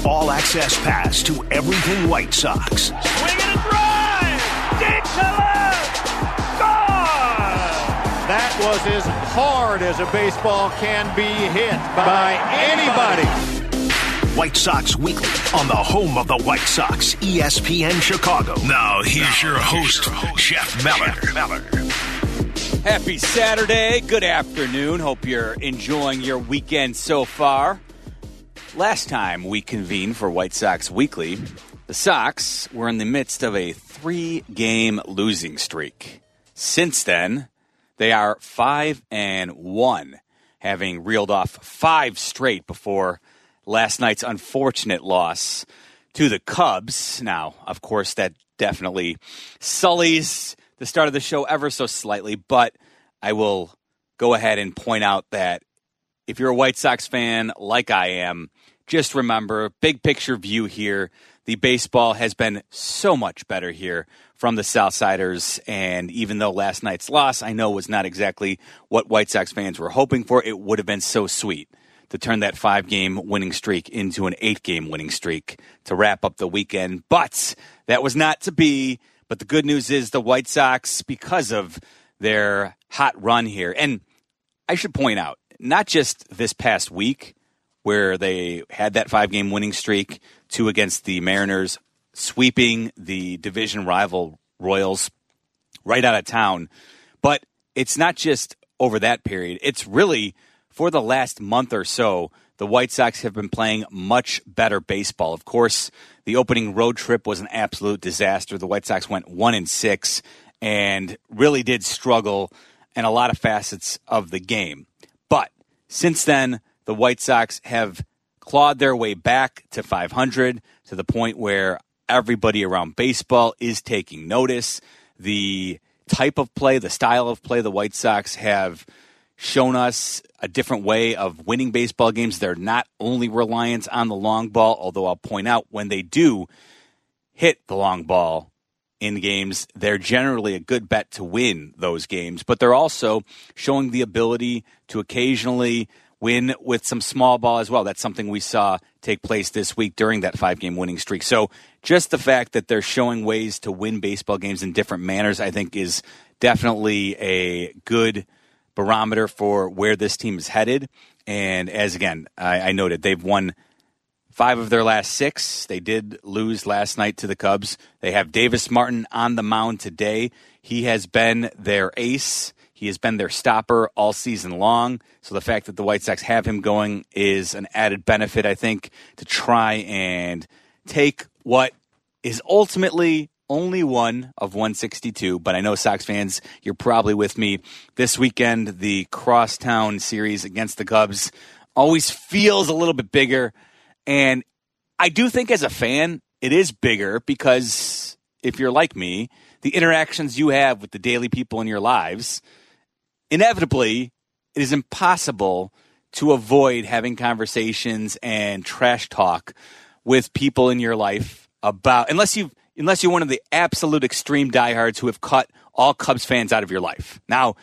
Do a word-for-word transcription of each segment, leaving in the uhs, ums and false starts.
all-access pass to everything White Sox. Swing and a drive! Deep to left! Gone! That was as hard as a baseball can be hit by, by anybody. White Sox Weekly on the home of the White Sox, E S P N Chicago. Now, here's your host, Jeff Meller. Happy Saturday. Good afternoon. Hope you're enjoying your weekend so far. Last time we convened for White Sox Weekly, the Sox were in the midst of a three-game losing streak. Since then, they are five and one, having reeled off five straight before last night's unfortunate loss to the Cubs. Now, of course, that definitely sullies the start of the show ever so slightly, but I will go ahead and point out that if you're a White Sox fan like I am, just remember, big picture view here, the baseball has been so much better here from the Southsiders, and even though last night's loss, I know, was not exactly what White Sox fans were hoping for, it would have been so sweet to turn that five-game winning streak into an eight-game winning streak to wrap up the weekend. But that was not to be. But the good news is the White Sox, because of their hot run here, and I should point out, not just this past week where they had that five-game winning streak, two against the Mariners, sweeping the division rival Royals right out of town, but it's not just over that period. It's really for the last month or so, the White Sox have been playing much better baseball. Of course, the opening road trip was an absolute disaster. The White Sox went one and six and really did struggle in a lot of facets of the game. But since then, the White Sox have clawed their way back to five hundred to the point where everybody around baseball is taking notice. The type of play, the style of play the White Sox have shown us a different way of winning baseball games. They're not only reliant on the long ball, although I'll point out when they do hit the long ball in games, they're generally a good bet to win those games. But they're also showing the ability to occasionally win with some small ball as well. That's something we saw take place this week during that five-game winning streak. So just the fact that they're showing ways to win baseball games in different manners, I think, is definitely a good barometer for where this team is headed. And as, again, I, I noted, they've won five of their last six. They did lose last night to the Cubs. They have Davis Martin on the mound today. He has been their ace. He has been their stopper all season long. So the fact that the White Sox have him going is an added benefit, I think, to try and take what is ultimately only one of one sixty-two. But I know Sox fans, you're probably with me. This weekend, the crosstown series against the Cubs always feels a little bit bigger. And I do think as a fan, it is bigger because if you're like me, the interactions you have with the daily people in your lives, inevitably, it is impossible to avoid having conversations and trash talk with people in your life about, unless you've, unless you're one of the absolute extreme diehards who have cut all Cubs fans out of your life. Now,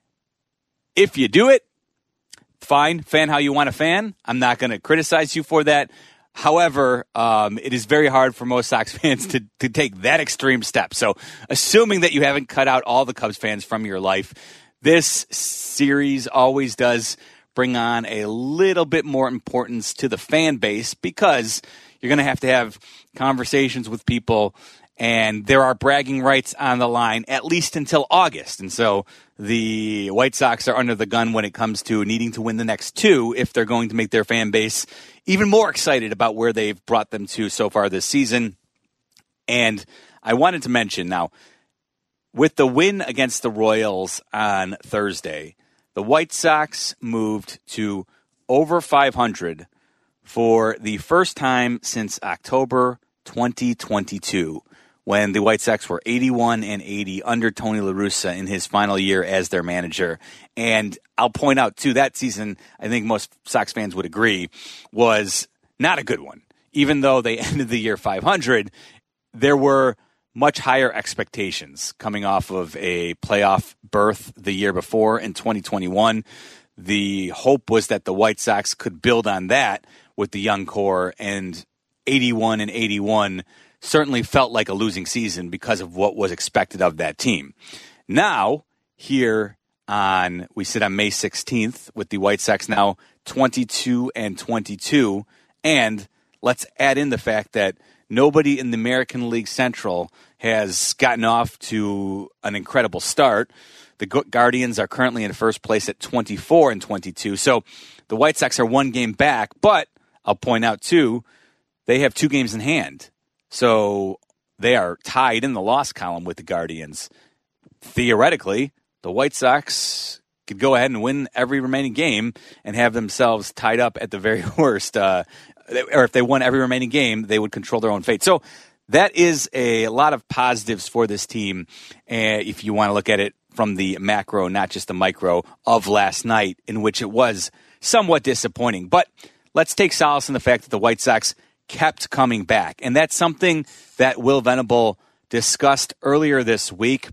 if you do it, fine, fan how you want to fan. I'm not going to criticize you for that. However, um, it is very hard for most Sox fans to, to take that extreme step. So assuming that you haven't cut out all the Cubs fans from your life, this series always does bring on a little bit more importance to the fan base because you're going to have to have conversations with people, and there are bragging rights on the line at least until August. And so the White Sox are under the gun when it comes to needing to win the next two if they're going to make their fan base even more excited about where they've brought them to so far this season. And I wanted to mention now, with the win against the Royals on Thursday, the White Sox moved to over five hundred for the first time since October twenty twenty-two, when the White Sox were eighty-one and eighty under Tony La Russa in his final year as their manager. And I'll point out, too, that season, I think most Sox fans would agree, was not a good one. Even though they ended the year five hundred, there were much higher expectations coming off of a playoff berth the year before in twenty twenty-one. The hope was that the White Sox could build on that with the young core and eighty-one and eighty-one certainly felt like a losing season because of what was expected of that team. Now, here on, we sit on May sixteenth with the White Sox now twenty-two and twenty-two, and let's add in the fact that nobody in the American League Central has gotten off to an incredible start. The Guardians are currently in first place at twenty-four and twenty-two, so the White Sox are one game back, but I'll point out, too, they have two games in hand. So they are tied in the loss column with the Guardians. Theoretically, the White Sox could go ahead and win every remaining game and have themselves tied up at the very worst. Uh, or if they won every remaining game, they would control their own fate. So that is a lot of positives for this team, uh, if you want to look at it from the macro, not just the micro, of last night, in which it was somewhat disappointing. But let's take solace in the fact that the White Sox kept coming back. And that's something that Will Venable discussed earlier this week.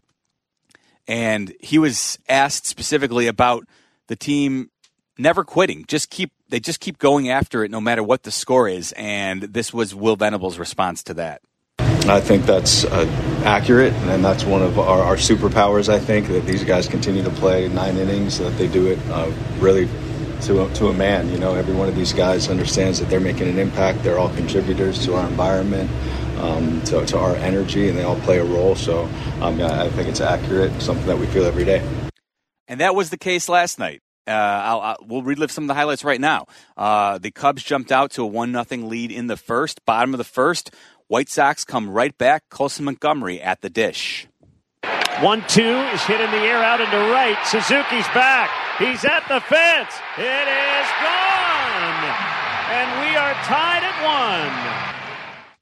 And he was asked specifically about the team never quitting. Just keep they just keep going after it no matter what the score is. And this was Will Venable's response to that. I think that's uh, accurate, and that's one of our, our superpowers, I think, that these guys continue to play nine innings, that they do it uh, really to a, to a man. You know, every one of these guys understands that they're making an impact. They're all contributors to our environment, um, to, to our energy, and they all play a role. So um, I think it's accurate, something that we feel every day. And that was the case last night. Uh, I'll, I'll, we'll relive some of the highlights right now. Uh, the Cubs jumped out to a one nothing lead in the first, bottom of the first. White Sox come right back. Colson Montgomery at the dish. one two is hit in the air out into right. Suzuki's back. He's at the fence. It is gone. And we are tied at one.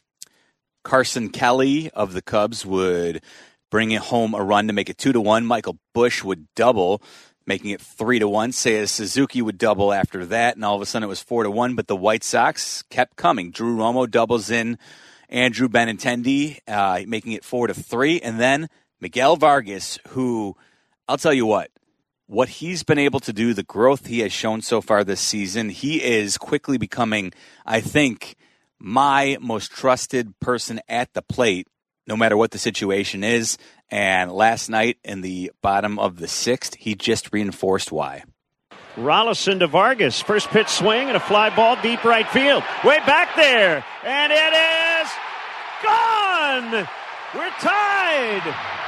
Carson Kelly of the Cubs would bring it home a run to make it two to one. Michael Busch would double, making it three to one. Seiya Suzuki would double after that, and all of a sudden it was four to one. But the White Sox kept coming. Drew Romo doubles in. Andrew Benintendi uh, making it four to three, and then Miguel Vargas, who I'll tell you what, what he's been able to do, the growth he has shown so far this season, he is quickly becoming, I think, my most trusted person at the plate, no matter what the situation is. And last night in the bottom of the sixth, he just reinforced why. Rollison to Vargas. First pitch swing and a fly ball deep right field. Way back there. And it is gone. We're tied.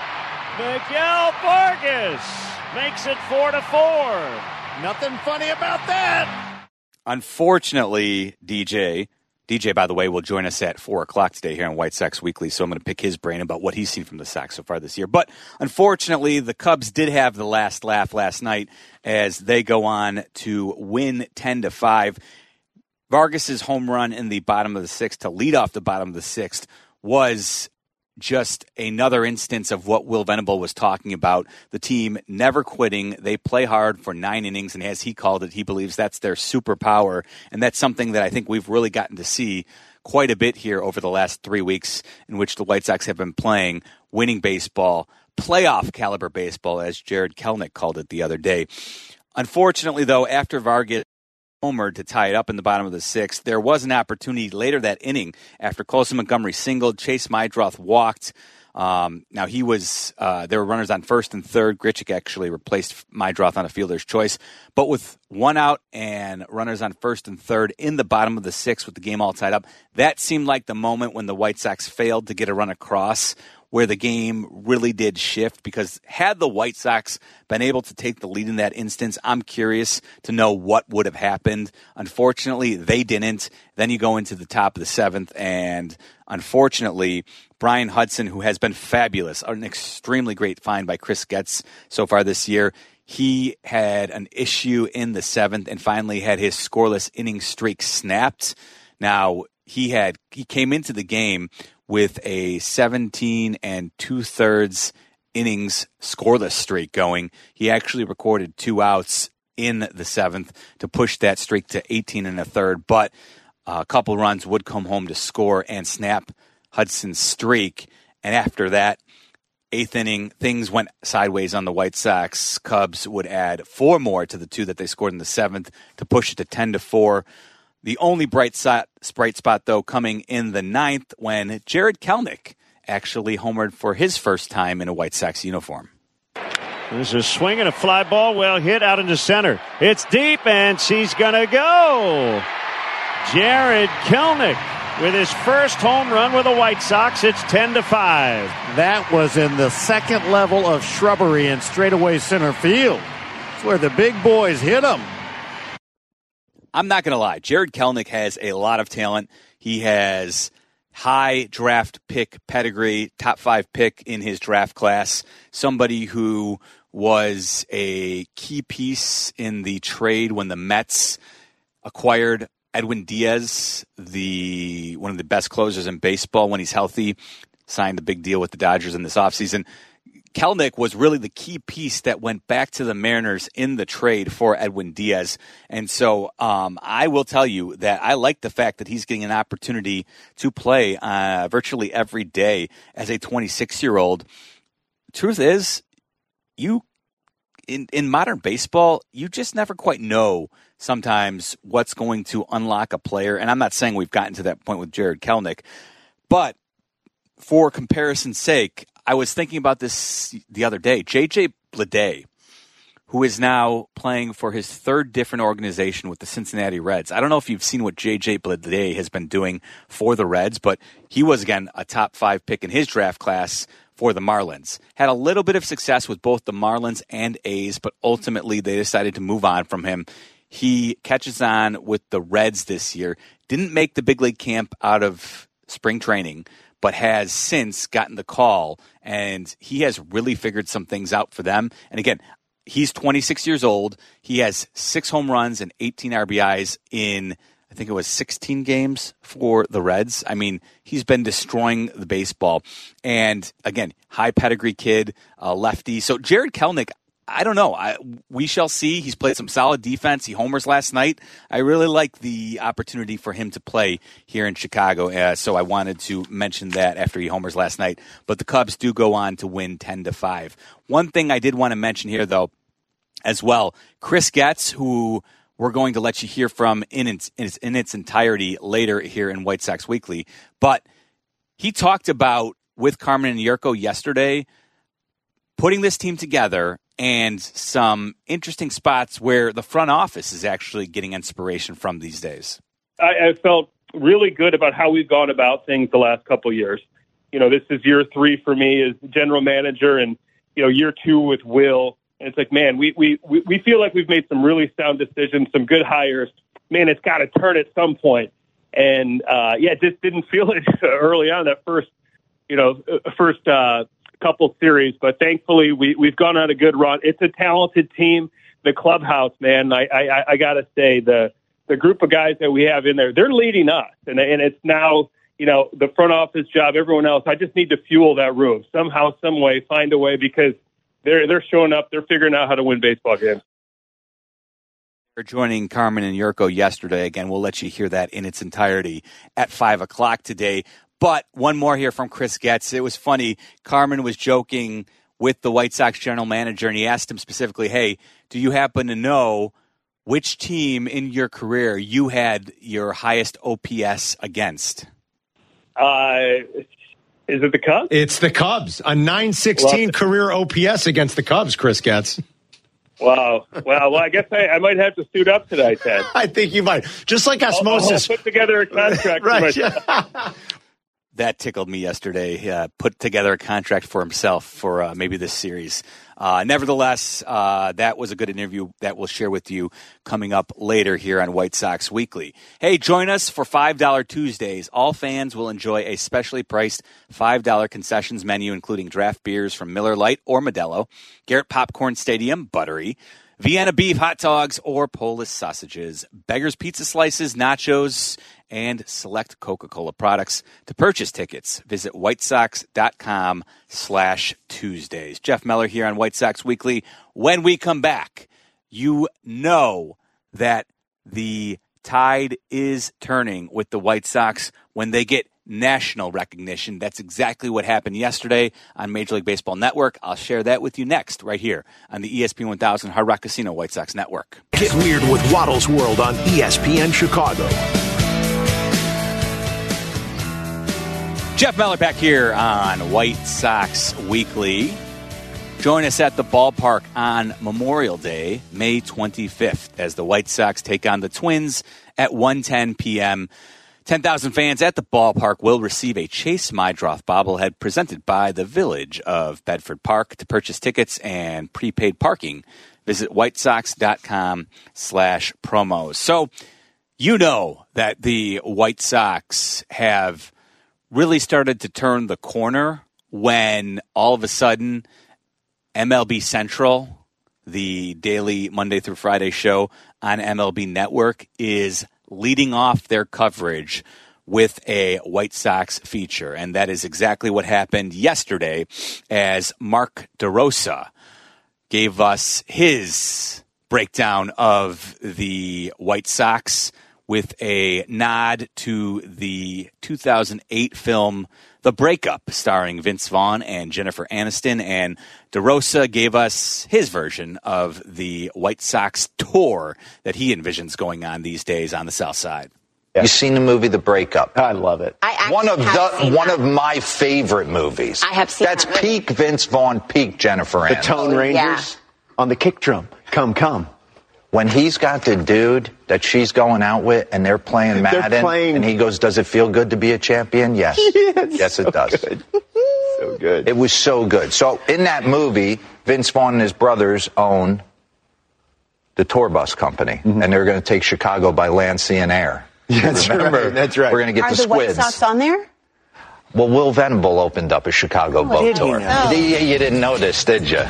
Miguel Vargas makes it four to four. Nothing funny about that. Unfortunately, D J, D J, by the way, will join us at four o'clock today here on White Sox Weekly, so I'm going to pick his brain about what he's seen from the Sox so far this year. But unfortunately, the Cubs did have the last laugh last night as they go on to win ten to five. Vargas's home run in the bottom of the sixth to lead off the bottom of the sixth was just another instance of what Will Venable was talking about. The team never quitting. They play hard for nine innings, and as he called it, he believes that's their superpower, and that's something that I think we've really gotten to see quite a bit here over the last three weeks in which the White Sox have been playing winning baseball, playoff caliber baseball, as Jared Kelnick called it the other day. Unfortunately, though, after Vargas homered to tie it up in the bottom of the sixth, there was an opportunity later that inning after Colson Montgomery singled. Chase Meidroth walked. Um, now, he was uh, there were runners on first and third. Grichuk actually replaced Meidroth on a fielder's choice. But with one out and runners on first and third in the bottom of the sixth with the game all tied up, that seemed like the moment when the White Sox failed to get a run across, where the game really did shift, because had the White Sox been able to take the lead in that instance, I'm curious to know what would have happened. Unfortunately, they didn't. Then you go into the top of the seventh, and unfortunately, Brian Hudson, who has been fabulous, an extremely great find by Chris Getz so far this year, he had an issue in the seventh and finally had his scoreless inning streak snapped. Now, he had he came into the game with a seventeen and two-thirds innings scoreless streak going. He actually recorded two outs in the seventh to push that streak to eighteen and a third, but a couple runs would come home to score and snap Hudson's streak. And after that, eighth inning, things went sideways on the White Sox. Cubs would add four more to the two that they scored in the seventh to push it to ten to four. The only bright spot, bright spot, though, coming in the ninth when Jarred Kelenic actually homered for his first time in a White Sox uniform. There's a swing and a fly ball well hit out into center. It's deep, and she's going to go. Jarred Kelenic with his first home run with the White Sox. It's ten to five. That was in the second level of shrubbery in straightaway center field. It's where the big boys hit him. I'm not going to lie. Jarred Kelenic has a lot of talent. He has high draft pick pedigree, top five pick in his draft class, somebody who was a key piece in the trade when the Mets acquired Edwin Diaz, the one of the best closers in baseball when he's healthy, signed a big deal with the Dodgers in this offseason. Kelenic was really the key piece that went back to the Mariners in the trade for Edwin Diaz. And so um, I will tell you that I like the fact that he's getting an opportunity to play uh, virtually every day as a twenty-six-year-old. Truth is, you in, in modern baseball, you just never quite know sometimes what's going to unlock a player. And I'm not saying we've gotten to that point with Jarred Kelenic, but for comparison's sake, I was thinking about this the other day. J J Bleday, who is now playing for his third different organization with the Cincinnati Reds. I don't know if you've seen what J J Bleday has been doing for the Reds, but he was, again, a top five pick in his draft class for the Marlins. Had a little bit of success with both the Marlins and A's, but ultimately they decided to move on from him. He catches on with the Reds this year. Didn't make the big league camp out of spring training, but has since gotten the call, and he has really figured some things out for them. And again, he's twenty-six years old. He has six home runs and eighteen R B Is in, I think it was sixteen games for the Reds. I mean, he's been destroying the baseball. And again, high pedigree kid, uh, lefty. So Jarred Kelenic, I don't know. I, we shall see. He's played some solid defense. He homers last night. I really like the opportunity for him to play here in Chicago, uh, so I wanted to mention that after he homers last night. But the Cubs do go on to win ten to five. One thing I did want to mention here, though, as well, Chris Getz, who we're going to let you hear from in its, in its, in its entirety later here in White Sox Weekly. But he talked about, with Carmen and Yurko yesterday, putting this team together and some interesting spots where the front office is actually getting inspiration from these days. I, I felt really good about how we've gone about things the last couple of years. You know, this is year three for me as general manager, and, you know, year two with Will. And it's like, man, we, we, we feel like we've made some really sound decisions, some good hires. Man, it's got to turn at some point. And, uh, yeah, just didn't feel it early on, that first, you know, first, uh, couple series, but thankfully we, we've gone on a good run. It's a talented team. The clubhouse, man, I, I, I got to say, the the group of guys that we have in there, they're leading us. And, and it's now, you know, the front office job, everyone else. I just need to fuel that room somehow, some way, find a way, because they're, they're showing up. They're figuring out how to win baseball games. For joining Carmen and Yurko yesterday. Again, we'll let you hear that in its entirety at five o'clock today. But one more here from Chris Getz. It was funny. Carmen was joking with the White Sox general manager, and he asked him specifically, hey, do you happen to know which team in your career you had your highest O P S against? Uh, is it the Cubs? It's the Cubs. A nine sixteen career O P S against the Cubs, Chris Getz. Wow. Well, well, I guess I, I might have to suit up tonight, Ted. I think you might. Just like osmosis. I'll, I'll put together a contract right, for myself. Yeah. That tickled me yesterday. He uh, put together a contract for himself for uh, maybe this series. Uh, nevertheless, uh, that was a good interview that we'll share with you coming up later here on White Sox Weekly. Hey, join us for five dollar Tuesdays. All fans will enjoy a specially priced five dollar concessions menu, including draft beers from Miller Lite or Modelo, Garrett Popcorn Stadium, buttery, Vienna beef hot dogs, or Polish sausages, Beggar's Pizza slices, nachos, and select Coca-Cola products. To purchase tickets, visit whitesox.com slash Tuesdays. Jeff Meller here on White Sox Weekly. When we come back, you know that the tide is turning with the White Sox when they get national recognition. That's exactly what happened yesterday on Major League Baseball Network. I'll share that with you next, right here on the E S P N one thousand Hard Rock Casino White Sox Network. Get weird with Waddle's World on E S P N Chicago. Jeff Meller back here on White Sox Weekly. Join us at the ballpark on Memorial Day, May twenty-fifth, as the White Sox take on the Twins at one ten p.m. ten thousand fans at the ballpark will receive a Chase Mydroth bobblehead presented by the Village of Bedford Park. To purchase tickets and prepaid parking, visit whitesox.com slash promos. So you know that the White Sox have really started to turn the corner when all of a sudden M L B Central, the daily Monday through Friday show on M L B Network, is leading off their coverage with a White Sox feature. And that is exactly what happened yesterday as Mark DeRosa gave us his breakdown of the White Sox with a nod to the two thousand eight film The Breakup, starring Vince Vaughn and Jennifer Aniston. And DeRosa gave us his version of the White Sox tour that he envisions going on these days on the South Side. Yeah. You've seen the movie The Breakup? I love it. I one of the one that. of my favorite movies. I have seen That's that peak Vince Vaughn, peak Jennifer Aniston. The Tone Rangers yeah. on the kick drum. Come, come. When he's got the dude that she's going out with and they're playing Madden, they're playing... and he goes, does it feel good to be a champion? Yes. yes, yes, it so does. Good. so good. It was so good. So in that movie, Vince Vaughn and his brothers own the tour bus company, mm-hmm. and they're going to take Chicago by land, sea, and air. That's Remember, right. That's right. We're going to get Are the the squids. White Sox on there? Well, Will Venable opened up a Chicago oh, boat did tour. He know? You, you didn't know this, did you?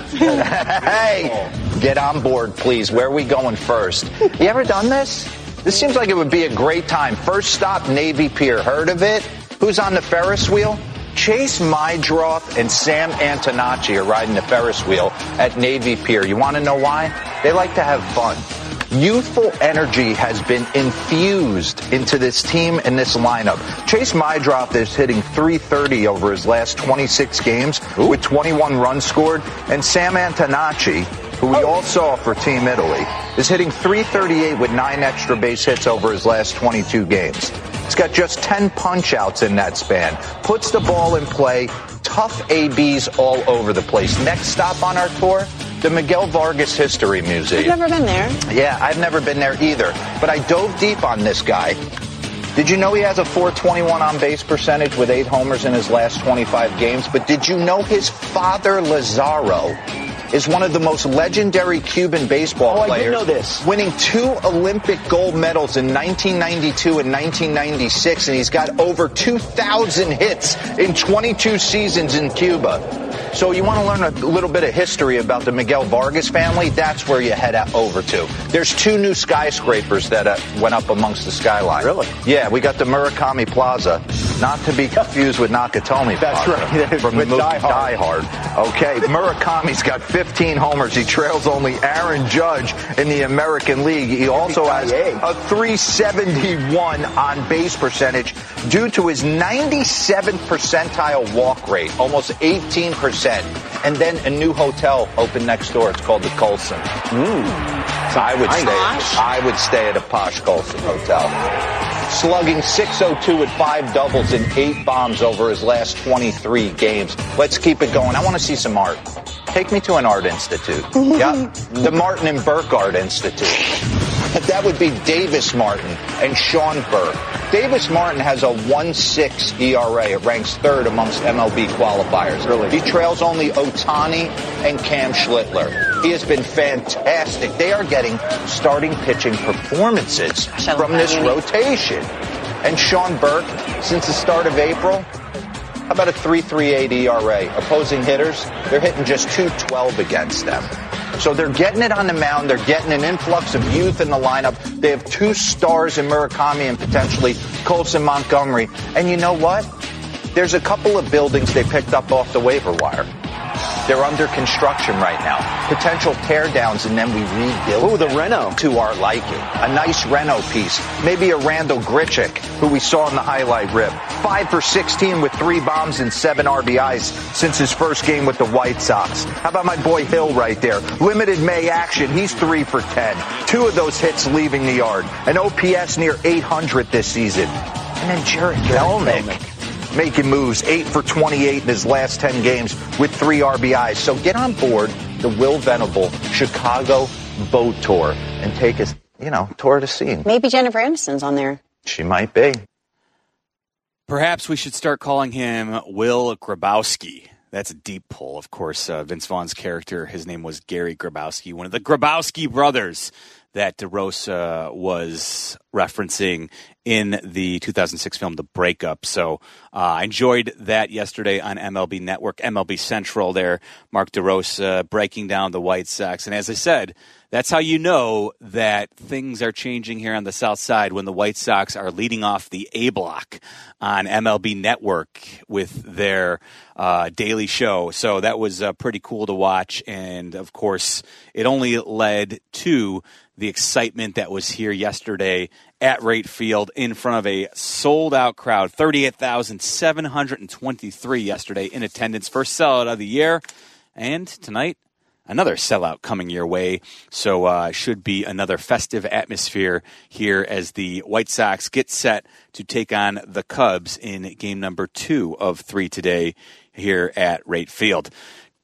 Hey, get on board, please. Where are we going first? You ever done this? This seems like it would be a great time. First stop, Navy Pier. Heard of it? Who's on the Ferris wheel? Chase Mydroth and Sam Antonacci are riding the Ferris wheel at Navy Pier. You want to know why? They like to have fun. Youthful energy has been infused into this team and this lineup. Chase Mydroth is hitting three thirty over his last twenty-six games Ooh. with twenty-one runs scored. And Sam Antonacci, who we all saw for Team Italy, is hitting three thirty-eight with nine extra base hits over his last twenty-two games. He's got just ten punch-outs in that span. Puts the ball in play. Tough A Bs all over the place. Next stop on our tour, the Miguel Vargas History Museum. You've never been there? Yeah, I've never been there either. But I dove deep on this guy. Did you know he has a four twenty-one on-base percentage with eight homers in his last twenty-five games? But did you know his father, Lazaro, is one of the most legendary Cuban baseball oh, players. I did know this. Winning two Olympic gold medals in nineteen ninety-two and nineteen ninety-six, and he's got over two thousand hits in twenty-two seasons in Cuba. So you want to learn a little bit of history about the Miguel Vargas family? That's where you head over to. There's two new skyscrapers that uh, went up amongst the skyline. Really? Yeah, we got the Murakami Plaza, not to be confused with Nakatomi That's Plaza. That's right. From with the movie Die Hard. Die Hard. Okay, Murakami's got fifteen homers. He trails only Aaron Judge in the American League. He also has a three seventy-one on base percentage due to his ninety-seventh percentile walk rate, almost eighteen percent. And then a new hotel opened next door. It's called the Colson. Mm. So I would stay. Posh. I would stay at a posh Colson hotel. Slugging six oh two with five doubles and eight bombs over his last twenty-three games. Let's keep it going. I want to see some art. Take me to an art institute. Yep. The Martin and Burke Art Institute. That would be Davis Martin and Sean Burke. Davis Martin has a one point six E R A. It ranks third amongst M L B qualifiers. Really? He trails only Ohtani and Cam Schlittler. He has been fantastic. They are getting starting pitching performances Gosh, from this rotation. And Sean Burke, since the start of April, how about a three point three eight E R A? Opposing hitters, they're hitting just two twelve against them. So they're getting it on the mound. They're getting an influx of youth in the lineup. They have two stars in Murakami and potentially Colson Montgomery. And you know what? There's a couple of buildings they picked up off the waiver wire. They're under construction right now. Potential teardowns, and then we rebuild. Oh, the Reno. To our liking. A nice Reno piece. Maybe a Randall Grichuk, who we saw in the highlight rip. five for sixteen with three bombs and seven R B Is since his first game with the White Sox. How about my boy Hill right there? Limited May action. He's three for ten. Two of those hits leaving the yard. An O P S near eight hundred this season. And then Jarred Kelenic making moves, eight for twenty-eight in his last ten games with three R B Is. So get on board the Will Venable Chicago Boat Tour and take us, you know, tour the scene. Maybe Jennifer Aniston's on there. She might be. Perhaps we should start calling him Will Grabowski. That's a deep pull. Of course, uh, Vince Vaughn's character, his name was Gary Grabowski, one of the Grabowski brothers that DeRosa was referencing in the two thousand six film, The Breakup. So uh, I enjoyed that yesterday on M L B Network, M L B Central there. Mark DeRosa breaking down the White Sox. And as I said, that's how you know that things are changing here on the South Side when the White Sox are leading off the A block on M L B Network with their uh, daily show. So that was uh, pretty cool to watch. And, of course, it only led to the excitement that was here yesterday at Wright Field in front of a sold-out crowd, thirty-eight thousand seven hundred twenty-three yesterday in attendance. First sellout of the year. And tonight, another sellout coming your way, so uh, should be another festive atmosphere here as the White Sox get set to take on the Cubs in game number two of three today here at Wright Field.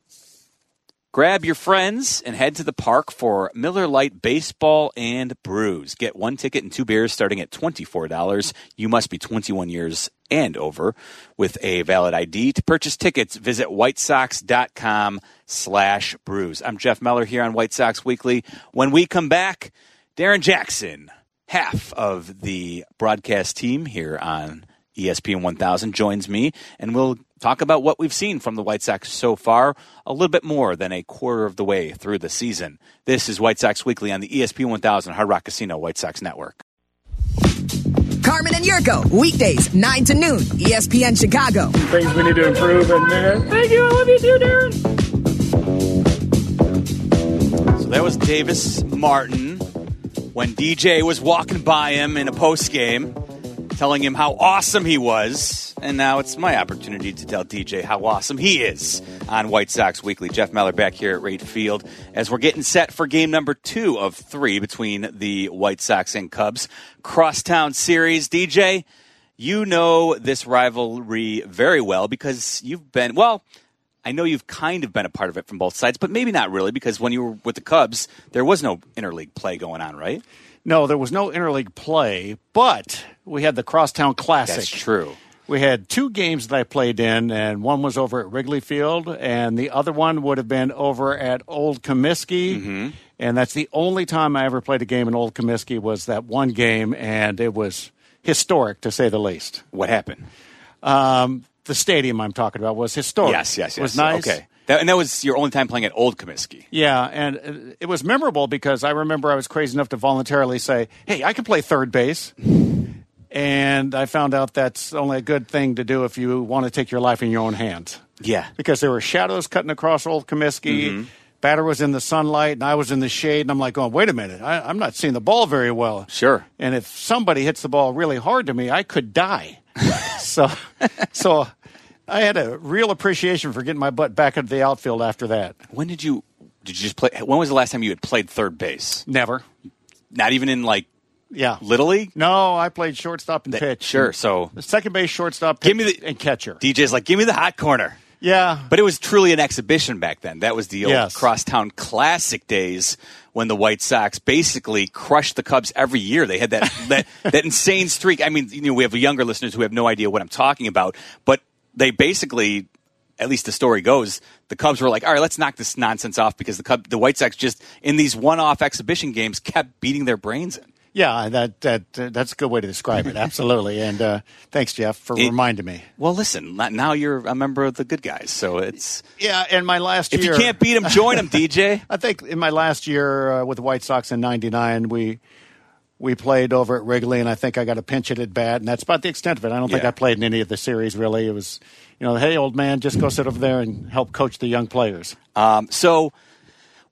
Grab your friends and head to the park for Miller Lite Baseball and Brews. Get one ticket and two beers starting at twenty-four dollars. You must be twenty-one years and over with a valid I D. To purchase tickets, visit whitesox.com slash brews. I'm Jeff Meller here on White Sox Weekly. When we come back, Darren Jackson, half of the broadcast team here on E S P N one thousand, joins me, and we'll talk about what we've seen from the White Sox so far, a little bit more than a quarter of the way through the season. This is White Sox Weekly on the E S P N one thousand Hard Rock Casino White Sox Network. Carmen and Yurko, weekdays, nine to noon, E S P N Chicago. Things we need to improve, and uh, thank you, I love you too, Darren. So that was Davis Martin when D J was walking by him in a postgame, telling him how awesome he was. And now it's my opportunity to tell D J how awesome he is on White Sox Weekly. Jeff Meller back here at Wright Field as we're getting set for game number two of three between the White Sox and Cubs. Crosstown Series. D J, you know this rivalry very well because you've been, well, I know you've kind of been a part of it from both sides, but maybe not really because when you were with the Cubs, there was no interleague play going on, right? No, there was no interleague play, but we had the Crosstown Classic. That's true. We had two games that I played in, and one was over at Wrigley Field, and the other one would have been over at Old Comiskey. Mm-hmm. And that's the only time I ever played a game in Old Comiskey was that one game, and it was historic, to say the least. What happened? Um, the stadium I'm talking about was historic. Yes, yes, yes. It was nice. Okay. That, and that was your only time playing at Old Comiskey. Yeah, and it was memorable because I remember I was crazy enough to voluntarily say, hey, I can play third base. And I found out that's only a good thing to do if you want to take your life in your own hands. Yeah. Because there were shadows cutting across Old Comiskey. Mm-hmm. Batter was in the sunlight, and I was in the shade. And I'm like, oh, wait a minute. I, I'm not seeing the ball very well. Sure. And if somebody hits the ball really hard to me, I could die. so, so I had a real appreciation for getting my butt back into the outfield after that. When did you, did you just play, when was the last time you had played third base? Never. Not even in like, Yeah. Little League? No, I played shortstop and the, pitch. Sure, so. The second base, shortstop, pitch, give me the, and catcher. D J's like, give me the hot corner. Yeah. But it was truly an exhibition back then. That was the old yes. Crosstown Classic days when the White Sox basically crushed the Cubs every year. They had that, that, that insane streak. I mean, you know, we have younger listeners who have no idea what I'm talking about, but they basically, at least the story goes, the Cubs were like, all right, let's knock this nonsense off because the Cub, the White Sox just, in these one-off exhibition games, kept beating their brains in. Yeah, that that uh, that's a good way to describe it. Absolutely, and uh, thanks, Jeff, for it, reminding me. Well, listen, now you're a member of the good guys, so it's yeah. In my last if year, if you can't beat them, join them, D J. I think in my last year uh, with the White Sox in ninety-nine, we we played over at Wrigley, and I think I got a pinch hit at bat, and that's about the extent of it. I don't think yeah. I played in any of the series really. It was, you know, hey, old man, just go sit over there and help coach the young players. Um, so.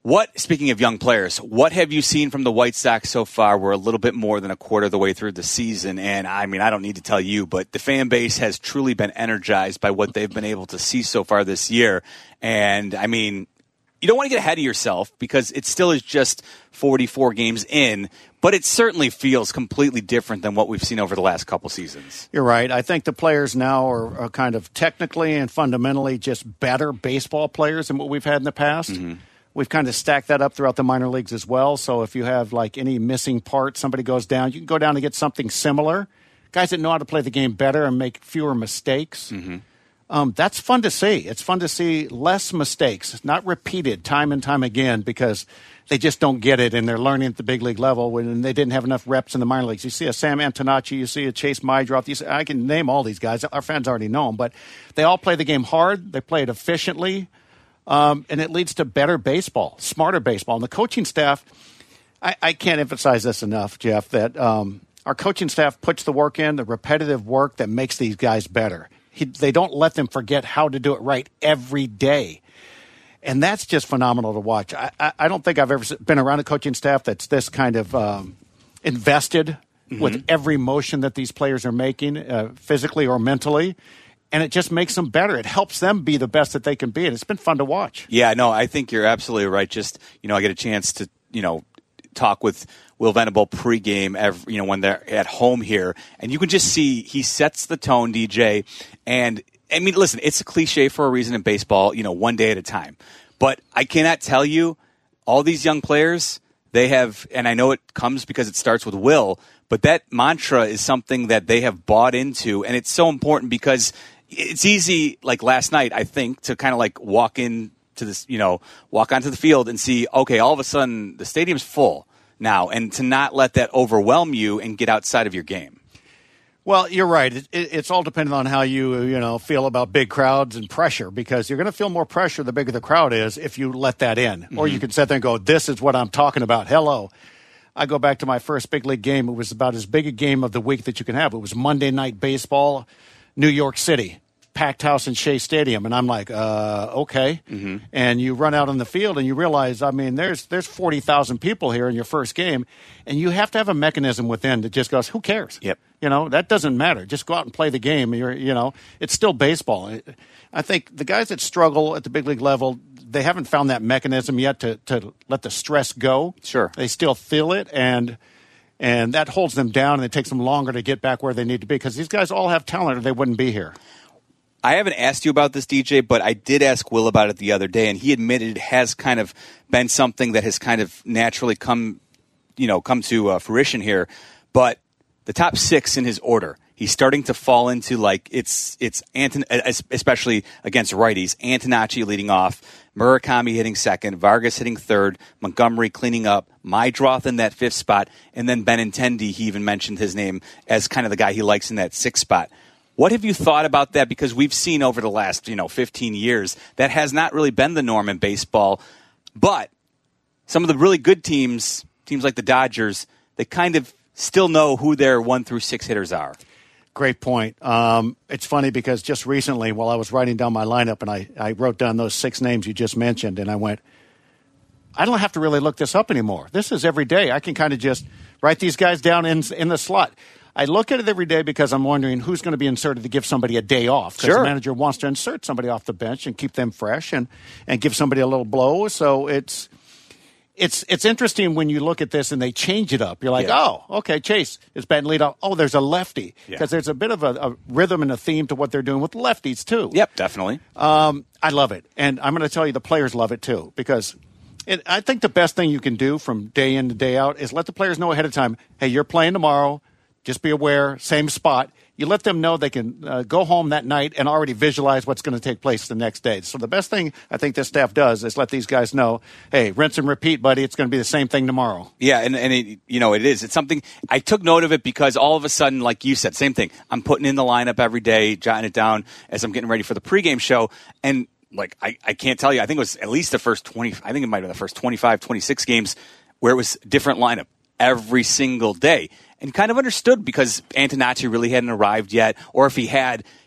What, speaking of young players, what have you seen from the White Sox so far? We're a little bit more than a quarter of the way through the season, and I mean, I don't need to tell you, but the fan base has truly been energized by what they've been able to see so far this year. And, I mean, you don't want to get ahead of yourself because it still is just forty-four games in, but it certainly feels completely different than what we've seen over the last couple seasons. You're right. I think the players now are, are kind of technically and fundamentally just better baseball players than what we've had in the past. Mm-hmm. We've kind of stacked that up throughout the minor leagues as well. So if you have like any missing part, somebody goes down, you can go down and get something similar. Guys that know how to play the game better and make fewer mistakes. Mm-hmm. Um, that's fun to see. It's fun to see less mistakes, not repeated time and time again because they just don't get it and they're learning at the big league level when they didn't have enough reps in the minor leagues. You see a Sam Antonacci, you see a Chase Maidroth. You see, I can name all these guys. Our fans already know them, but they all play the game hard. They play it efficiently. Um, and it leads to better baseball, smarter baseball. And the coaching staff, I, I can't emphasize this enough, Jeff, that um, our coaching staff puts the work in, the repetitive work that makes these guys better. He, they don't let them forget how to do it right every day. And that's just phenomenal to watch. I, I, I don't think I've ever been around a coaching staff that's this kind of um, invested mm-hmm. with every motion that these players are making, uh, physically or mentally. And it just makes them better. It helps them be the best that they can be. And it's been fun to watch. Yeah, no, I think you're absolutely right. Just, you know, I get a chance to, you know, talk with Will Venable pregame, every, you know, when they're at home here. And you can just see he sets the tone, D J. And, I mean, listen, it's a cliche for a reason in baseball, you know, one day at a time. But I cannot tell you, all these young players, they have, and I know it comes because it starts with Will, but that mantra is something that they have bought into. And it's so important because it's easy, like last night, I think, to kind of like walk in to this, you know, walk onto the field and see, okay, all of a sudden the stadium's full now, and to not let that overwhelm you and get outside of your game. Well, you're right. It, it, it's all dependent on how you, you know, feel about big crowds and pressure, because you're going to feel more pressure the bigger the crowd is if you let that in. Mm-hmm. Or you can sit there and go, this is what I'm talking about. Hello. I go back to my first big league game. It was about as big a game of the week that you can have. It was Monday Night Baseball, New York City, packed house in Shea Stadium. And I'm like, uh, okay. Mm-hmm. And you run out on the field and you realize, I mean, there's there's forty thousand people here in your first game. And you have to have a mechanism within that just goes, who cares? Yep. You know, that doesn't matter. Just go out and play the game. You're, you know, it's still baseball. I think the guys that struggle at the big league level, they haven't found that mechanism yet to, to let the stress go. Sure. They still feel it, and and that holds them down, and it takes them longer to get back where they need to be, because these guys all have talent or they wouldn't be here. I haven't asked you about this, D J, but I did ask Will about it the other day, and he admitted it has kind of been something that has kind of naturally come, you know, come to uh, fruition here. But the top six in his order, he's starting to fall into, like, it's it's Anton, especially against righties. Antonacci leading off, Murakami hitting second, Vargas hitting third, Montgomery cleaning up, Maidroth in that fifth spot, and then Benintendi, he even mentioned his name as kind of the guy he likes in that sixth spot. What have you thought about that? Because we've seen over the last, you know, fifteen years, that has not really been the norm in baseball. But some of the really good teams, teams like the Dodgers, they kind of still know who their one through six hitters are. Great point. Um, it's funny because just recently, while I was writing down my lineup, and I, I wrote down those six names you just mentioned, and I went, I don't have to really look this up anymore. This is every day. I can kind of just write these guys down in in the slot. I look at it every day because I'm wondering who's going to be inserted to give somebody a day off. Because sure. The manager wants to insert somebody off the bench and keep them fresh and, and give somebody a little blow. So it's it's it's interesting when you look at this and they change it up. You're like, yeah. oh, okay, Chase is batting leadoff. Oh, there's a lefty. Because yeah. there's a bit of a, a rhythm and a theme to what they're doing with lefties, too. Yep, definitely. Um, I love it. And I'm going to tell you the players love it, too. Because it, I think the best thing you can do from day in to day out is let the players know ahead of time, hey, you're playing tomorrow. Just be aware, same spot. You let them know they can uh, go home that night and already visualize what's going to take place the next day. So the best thing I think this staff does is let these guys know, hey, rinse and repeat, buddy. It's going to be the same thing tomorrow. Yeah, and, and it, you know, it is. It's something – I took note of it because all of a sudden, like you said, same thing. I'm putting in the lineup every day, jotting it down as I'm getting ready for the pregame show. And, like, I, I can't tell you. I think it was at least the first twenty – I think it might have been the first twenty-five, twenty-six games where it was different lineup every single day. And kind of understood because Antonacci really hadn't arrived yet, or if he had,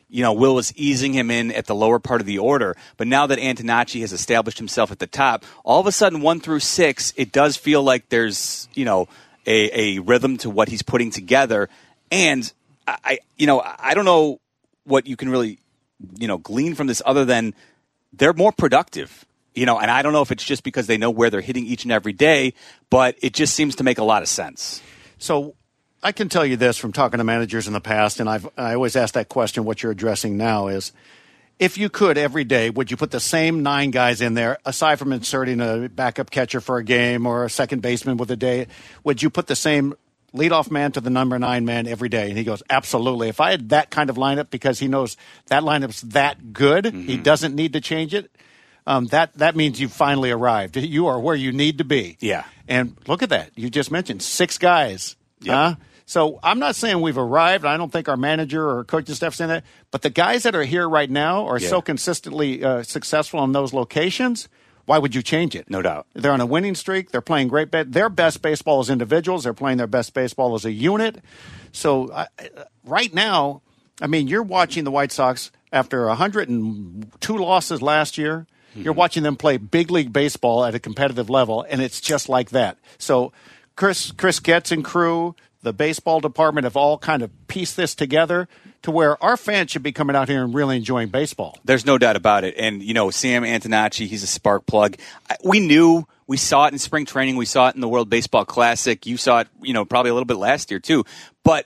you know, Will was easing him in at the lower part of the order. But now that Antonacci has established himself at the top, all of a sudden, one through six, it does feel like there's, you know, a, a rhythm to what he's putting together. And I, you know, I don't know what you can really, you know, glean from this other than they're more productive. You know, and I don't know if it's just because they know where they're hitting each and every day, but it just seems to make a lot of sense. So I can tell you this from talking to managers in the past, and I've I always ask that question, what you're addressing now is, if you could every day, would you put the same nine guys in there, aside from inserting a backup catcher for a game or a second baseman with a day, would you put the same leadoff man to the number nine man every day? And he goes, absolutely. If I had that kind of lineup, because he knows that lineup's that good, mm-hmm. he doesn't need to change it. Um, that, that means you've finally arrived. You are where you need to be. Yeah. And look at that. You just mentioned six guys. Yep. Huh? So I'm not saying we've arrived. I don't think our manager or coaching staff saying that. But the guys that are here right now are Yeah. so consistently uh, successful in those locations. Why would you change it? No doubt. They're on a winning streak. They're playing great. Be- their best baseball as individuals. They're playing their best baseball as a unit. So uh, right now, I mean, you're watching the White Sox after one hundred two losses last year. Mm-hmm. You're watching them play big league baseball at a competitive level, and it's just like that. So Chris, Chris Getz and crew, the baseball department have all kind of pieced this together to where our fans should be coming out here and really enjoying baseball. There's no doubt about it. And, you know, Sam Antonacci, he's a spark plug. We knew, we saw it in spring training. We saw it in the World Baseball Classic. You saw it, you know, probably a little bit last year too. But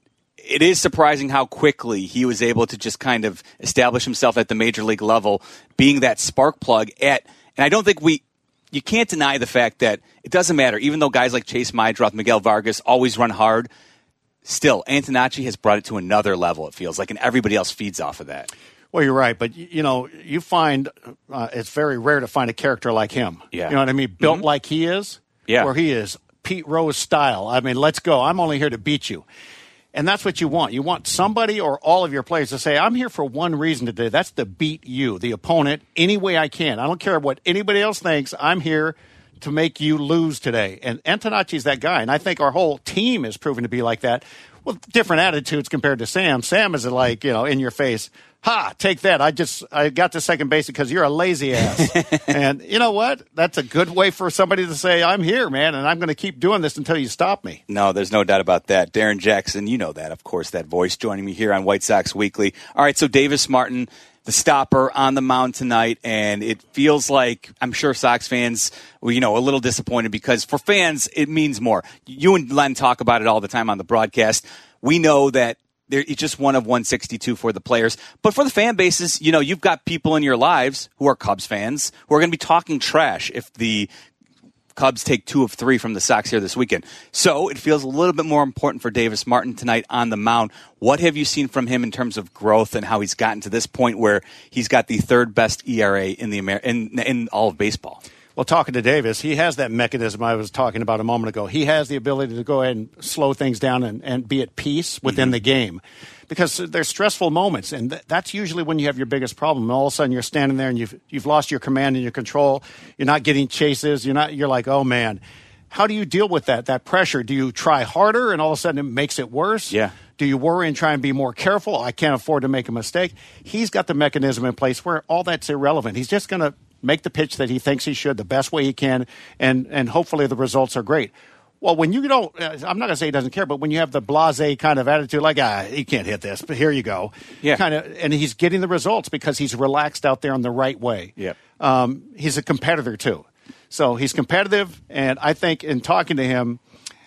it is surprising how quickly he was able to just kind of establish himself at the major league level, being that spark plug at, and I don't think we, you can't deny the fact that it doesn't matter. Even though guys like Chase Meidroth, Miguel Vargas always run hard, still, Antonacci has brought it to another level, it feels like, and everybody else feeds off of that. Well, you're right, but, you know, you find uh, it's very rare to find a character like him. Yeah. You know what I mean? Built Mm-hmm. like he is. Yeah. Where he is Pete Rose style. I mean, let's go. I'm only here to beat you. And that's what you want. You want somebody or all of your players to say, I'm here for one reason today. That's to beat you, the opponent, any way I can. I don't care what anybody else thinks. I'm here to make you lose today. And Antonacci's that guy. And I think our whole team is proven to be like that. Well, different attitudes compared to Sam. Sam is like, you know, in your face. Ha, take that. I just, I got to second base because you're a lazy ass. And you know what? That's a good way for somebody to say, I'm here, man, and I'm going to keep doing this until you stop me. No, there's no doubt about that. Darren Jackson, you know that, of course, that voice joining me here on White Sox Weekly. All right, so Davis Martin, the stopper on the mound tonight, and it feels like, I'm sure Sox fans were, you know, a little disappointed because for fans, it means more. You and Len talk about it all the time on the broadcast. We know that They're, it's just one of one sixty-two for the players. But for the fan bases, you know, you've got people in your lives who are Cubs fans who are going to be talking trash if the Cubs take two of three from the Sox here this weekend. So it feels a little bit more important for Davis Martin tonight on the mound. What have you seen from him in terms of growth and how he's gotten to this point where he's got the third best E R A in the Amer- in, in all of baseball? Well, talking to Davis, he has that mechanism I was talking about a moment ago. He has the ability to go ahead and slow things down and, and be at peace within mm-hmm. the game. Because there's stressful moments, and th- that's usually when you have your biggest problem. And all of a sudden you're standing there and you've, you've lost your command and your control. You're not getting chases. You're not. You're like, oh, man. How do you deal with that, that pressure? Do you try harder and all of a sudden it makes it worse? Yeah. Do you worry and try and be more careful? I can't afford to make a mistake. He's got the mechanism in place where all that's irrelevant. He's just going to make the pitch that he thinks he should the best way he can, and, and hopefully the results are great. Well, when you don't, I'm not going to say he doesn't care, but when you have the blasé kind of attitude, like, ah, he can't hit this, but here you go. Yeah. Kind of, and he's getting the results because he's relaxed out there in the right way. Yeah. Um, he's a competitor, too. So he's competitive, and I think in talking to him,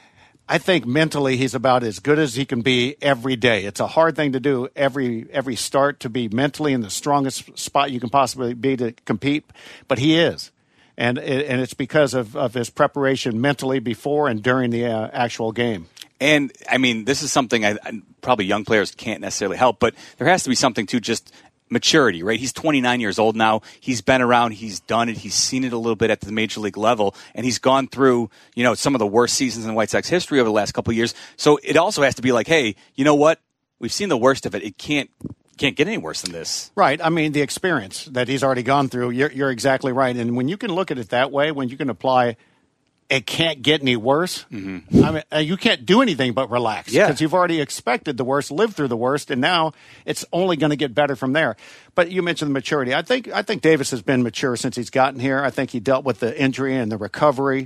I think mentally he's about as good as he can be every day. It's a hard thing to do every every start, to be mentally in the strongest spot you can possibly be to compete, but he is. And and it's because of, of his preparation mentally before and during the uh, actual game. And, I mean, this is something I, I, probably young players can't necessarily help, but there has to be something to just maturity, right? He's twenty-nine years old now. He's been around. He's done it. He's seen it a little bit at the major league level, and he's gone through, you know, some of the worst seasons in White Sox history over the last couple of years. So it also has to be like, hey, you know what? We've seen the worst of it. It can't can't get any worse than this. Right. I mean, the experience that he's already gone through, you're, you're exactly right. And when you can look at it that way, when you can apply it can't get any worse. Mm-hmm. I mean, uh, you can't do anything but relax Yeah. because you've already expected the worst, lived through the worst, and now it's only going to get better from there. But you mentioned the maturity. I think I think Davis has been mature since he's gotten here. I think he dealt with the injury and the recovery.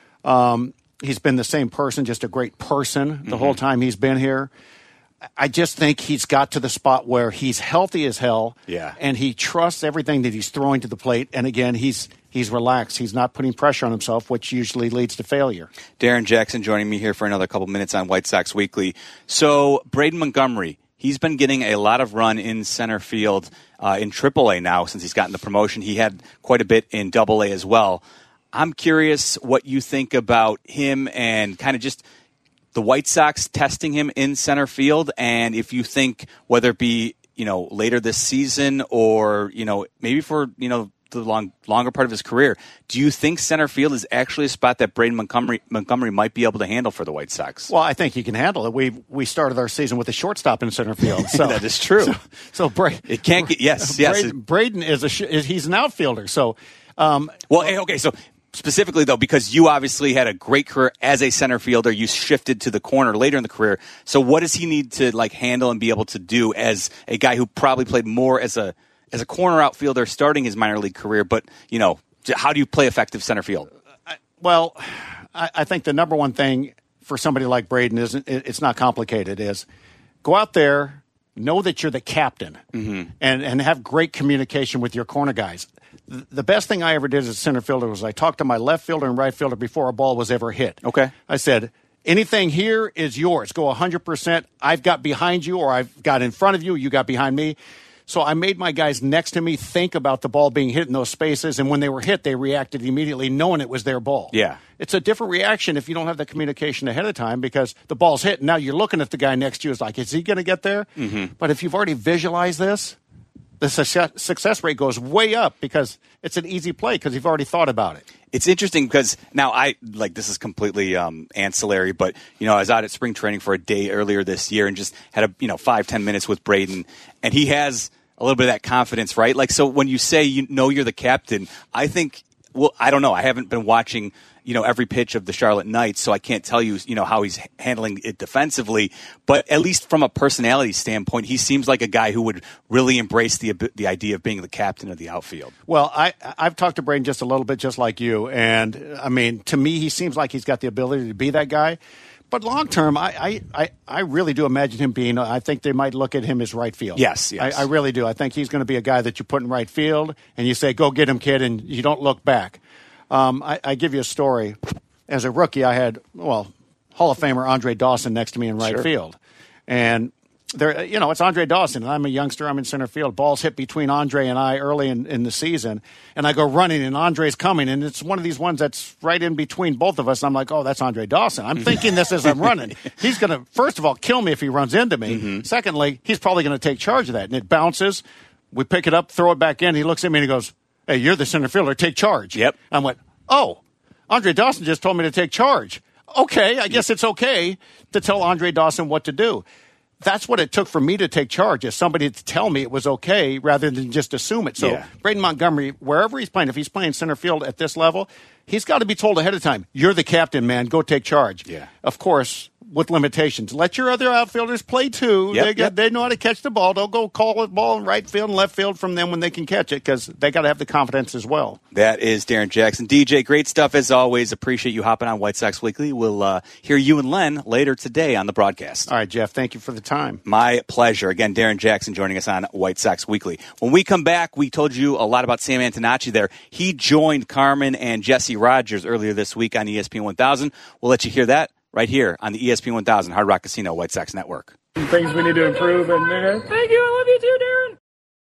Um, he's been the same person, just a great person the mm-hmm. whole time he's been here. I just think he's got to the spot where he's healthy as hell, yeah. and he trusts everything that he's throwing to the plate. And again, he's he's relaxed. He's not putting pressure on himself, which usually leads to failure. Darren Jackson joining me here for another couple minutes on White Sox Weekly. So Braden Montgomery, he's been getting a lot of run in center field uh, in triple A now since he's gotten the promotion. He had quite a bit in double A as well. I'm curious what you think about him and kind of just – the White Sox testing him in center field, and if you think whether it be, you know, later this season or, you know, maybe for, you know, the long, longer part of his career, do you think center field is actually a spot that Braden Montgomery, Montgomery might be able to handle for the White Sox? Well, I think he can handle it. We we started our season with a shortstop in center field. So that is true. So, so Bra- it can't get, yes, yes. Braden, Braden is a, is, he's an outfielder. So, um, well, okay, so specifically, though, because you obviously had a great career as a center fielder, you shifted to the corner later in the career. So what does he need to like handle and be able to do as a guy who probably played more as a as a corner outfielder starting his minor league career? But, you know, how do you play effective center field? I, well, I, I think the number one thing for somebody like Braden isn't it, it's not complicated. Is go out there, know that you're the captain, mm-hmm. and and have great communication with your corner guys. The best thing I ever did as a center fielder was I talked to my left fielder and right fielder before a ball was ever hit. Okay. I said, anything here is yours. Go one hundred percent. I've got behind you or I've got in front of you. You got behind me. So I made my guys next to me think about the ball being hit in those spaces. And when they were hit, they reacted immediately knowing it was their ball. Yeah. It's a different reaction if you don't have the communication ahead of time because the ball's hit. And now you're looking at the guy next to you. It's like, is he going to get there? Mm-hmm. But if you've already visualized this, the success rate goes way up because it's an easy play because you've already thought about it. It's interesting because now I like this is completely um, ancillary, but you know I was out at spring training for a day earlier this year and just had a you know five ten minutes with Braden, and he has a little bit of that confidence, right? Like so when you say you know you're the captain, I think well I don't know I haven't been watching you know every pitch of the Charlotte Knights, so I can't tell you you know how he's handling it defensively. But at least from a personality standpoint, he seems like a guy who would really embrace the the idea of being the captain of the outfield. Well, I I've talked to Braden just a little bit, just like you, and I mean to me, he seems like he's got the ability to be that guy. But long term, I, I, I, I really do imagine him being. I think they might look at him as right field. Yes, yes. I, I really do. I think he's going to be a guy that you put in right field, and you say, "Go get him, kid," and you don't look back. Um, I, I give you a story. As a rookie, I had, well, Hall of Famer Andre Dawson next to me in right sure. field. And, there, you know, it's Andre Dawson, and I'm a youngster. I'm in center field. Ball's hit between Andre and I early in, in the season. And I go running, and Andre's coming. And it's one of these ones that's right in between both of us. And I'm like, oh, that's Andre Dawson. I'm thinking this as I'm running. He's going to, first of all, kill me if he runs into me. Mm-hmm. Secondly, he's probably going to take charge of that. And it bounces. We pick it up, throw it back in. He looks at me, and he goes, hey, you're the center fielder. Take charge. Yep. I went, oh, Andre Dawson just told me to take charge. Okay, I guess it's okay to tell Andre Dawson what to do. That's what it took for me to take charge, is somebody to tell me it was okay rather than just assume it. So yeah. Braden Montgomery, wherever he's playing, if he's playing center field at this level, he's got to be told ahead of time, you're the captain, man, go take charge. Yeah. Of course, with limitations. Let your other outfielders play too. Yep, they, got, yep. they know how to catch the ball. They'll go call the ball in right field and left field from them when they can catch it because they got to have the confidence as well. That is Darren Jackson. D J, great stuff as always. Appreciate you hopping on White Sox Weekly. We'll uh, hear you and Len later today on the broadcast. All right, Jeff, thank you for the time. My pleasure. Again, Darren Jackson joining us on White Sox Weekly. When we come back, we told you a lot about Sam Antonacci there. He joined Carmen and Jesse Rogers earlier this week on E S P N one thousand. We'll let you hear that right here on the E S P N one thousand Hard Rock Casino White Sox Network. Things we need to improve, and uh, thank you. I love you too, Darren.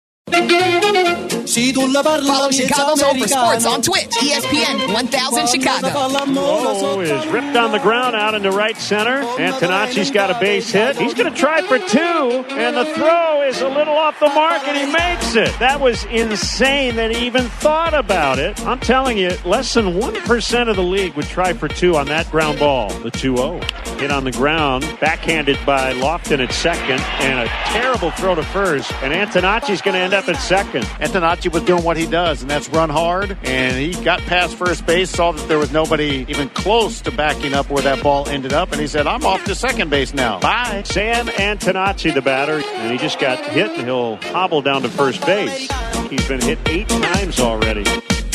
Follow Chicago's Home for Sports on Twitch. E S P N one thousand Chicago. Oh, is ripped on the ground out into right center. Antonacci's got a base hit. He's going to try for two, and the throw is a little off the mark, and he makes it. That was insane that he even thought about it. I'm telling you, less than one percent of the league would try for two on that ground ball. The two oh. hit on the ground, backhanded by Lofton at second, and a terrible throw to first, and Antonacci's going to end up at second. Antonacci was doing what he does, and that's run hard, and he got past first base, saw that there was nobody even close to backing up where that ball ended up, and he said, I'm off to second base now. Bye. Sam Antonacci, the batter, and he just got hit, and he'll hobble down to first base. He's been hit eight times already.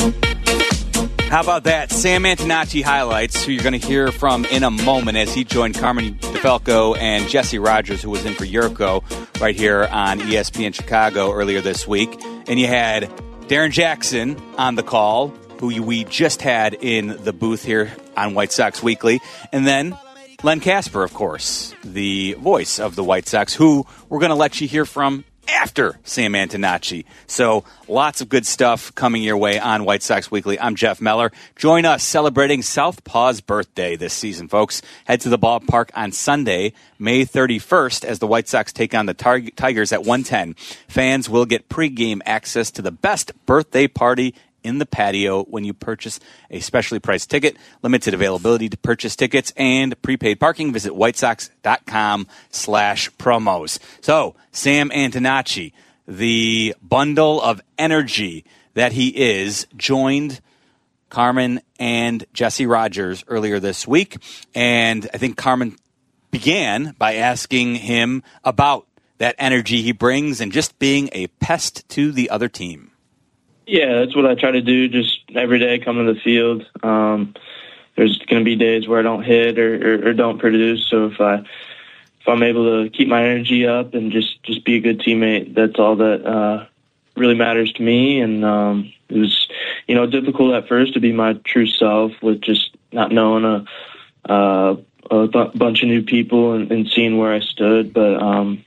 How about that? Sam Antonacci highlights, who you're going to hear from in a moment as he joined Carmen DeFalco and Jesse Rogers, who was in for Yurko right here on E S P N Chicago earlier this week. And you had Darren Jackson on the call, who we just had in the booth here on White Sox Weekly. And then Len Casper, of course, the voice of the White Sox, who we're going to let you hear from after Sam Antonacci. So lots of good stuff coming your way on White Sox Weekly. I'm Jeff Meller. Join us celebrating Southpaw's birthday this season, folks. Head to the ballpark on Sunday, May thirty-first, as the White Sox take on the tar- Tigers at one ten. Fans will get pregame access to the best birthday party in the patio when you purchase a specially priced ticket. Limited availability to purchase tickets and prepaid parking. Visit whitesox.com slash promos. So, Sam Antonacci, the bundle of energy that he is, joined Carmen and Jesse Rogers earlier this week. And I think Carmen began by asking him about that energy he brings and just being a pest to the other team. Yeah, that's what I try to do, just every day come to the field. Um, there's going to be days where I don't hit or, or, or don't produce, so if, I, if I'm able to keep my energy up and just, just be a good teammate, that's all that uh, really matters to me. And um, it was, you know, difficult at first to be my true self with just not knowing a, uh, a th- bunch of new people and, and seeing where I stood, but um,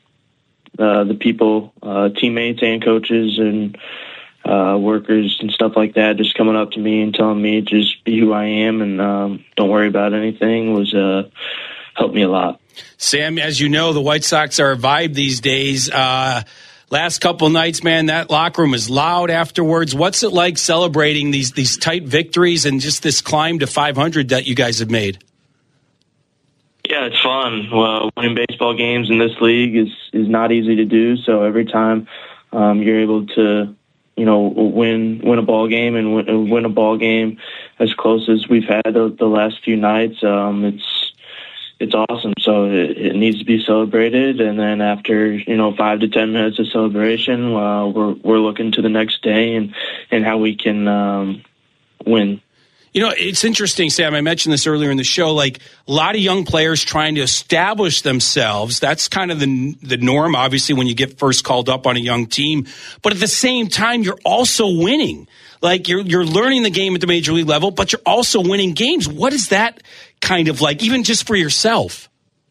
uh, the people, uh, teammates and coaches and Uh, workers and stuff like that just coming up to me and telling me just be who I am and um, don't worry about anything was uh, helped me a lot. Sam, as you know, the White Sox are a vibe these days. Uh, last couple nights, man, that locker room is loud afterwards. What's it like celebrating these these tight victories and just this climb to five hundred that you guys have made? Yeah, it's fun. Well, winning baseball games in this league is, is not easy to do, so every time um, you're able to you know, win win a ball game and win, win a ball game as close as we've had the, the last few nights. Um, it's it's awesome. So it, it needs to be celebrated. And then after you know five to ten minutes of celebration, uh, we're we're looking to the next day and, and how we can um, win. You know, it's interesting, Sam. I mentioned this earlier in the show. Like a lot of young players trying to establish themselves. That's kind of the the norm, obviously, when you get first called up on a young team. But at the same time, you're also winning. Like you're you're learning the game at the major league level, but you're also winning games. What is that kind of like, even just for yourself?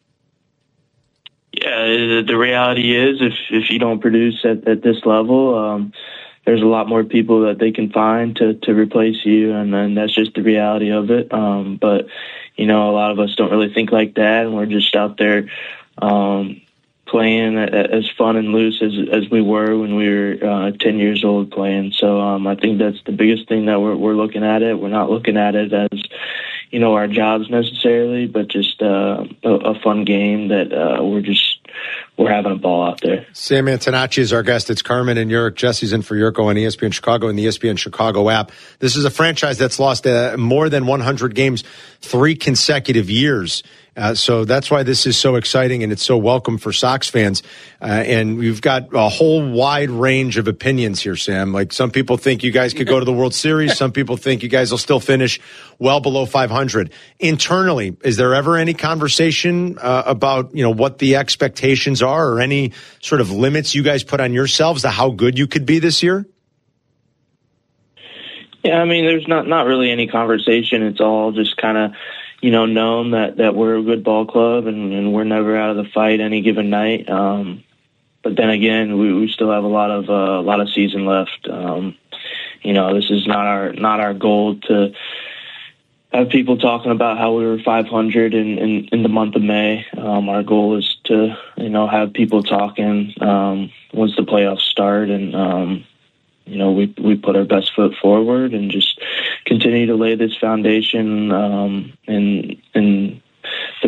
Yeah, the reality is, if if you don't produce at, at this level, um, there's a lot more people that they can find to, to replace you, and then that's just the reality of it. Um, but, you know, a lot of us don't really think like that, and we're just out there um, playing as fun and loose as as we were when we were uh, ten years old playing. So um, I think that's the biggest thing that we're, we're looking at it. We're not looking at it as, you know, our jobs necessarily, but just uh, a, a fun game that uh, we're just we're having a ball out there. Sam Antonacci is our guest. It's Carmen and Yurko. Jesse's in for Yurko on E S P N Chicago and the E S P N Chicago app. This is a franchise that's lost uh, more than one hundred games three consecutive years. Uh, so that's why this is so exciting and it's so welcome for Sox fans. Uh, and we've got a whole wide range of opinions here, Sam. Like some people think you guys could go to the World Series. Some people think you guys will still finish well below five hundred. Internally, is there ever any conversation uh, about, you know, what the expectations are or any sort of limits you guys put on yourselves to how good you could be this year? Yeah, I mean, there's not, not really any conversation. It's all just kind of, you know, known that, that we're a good ball club and, and we're never out of the fight any given night. Um, but then again, we, we still have a lot of uh, a lot of season left. Um, you know, this is not our not our goal to have people talking about how we were five hundred in, in, in the month of May. Um, our goal is to, you know, have people talking um, once the playoffs start and. Um, You know, we we put our best foot forward and just continue to lay this foundation um, in in the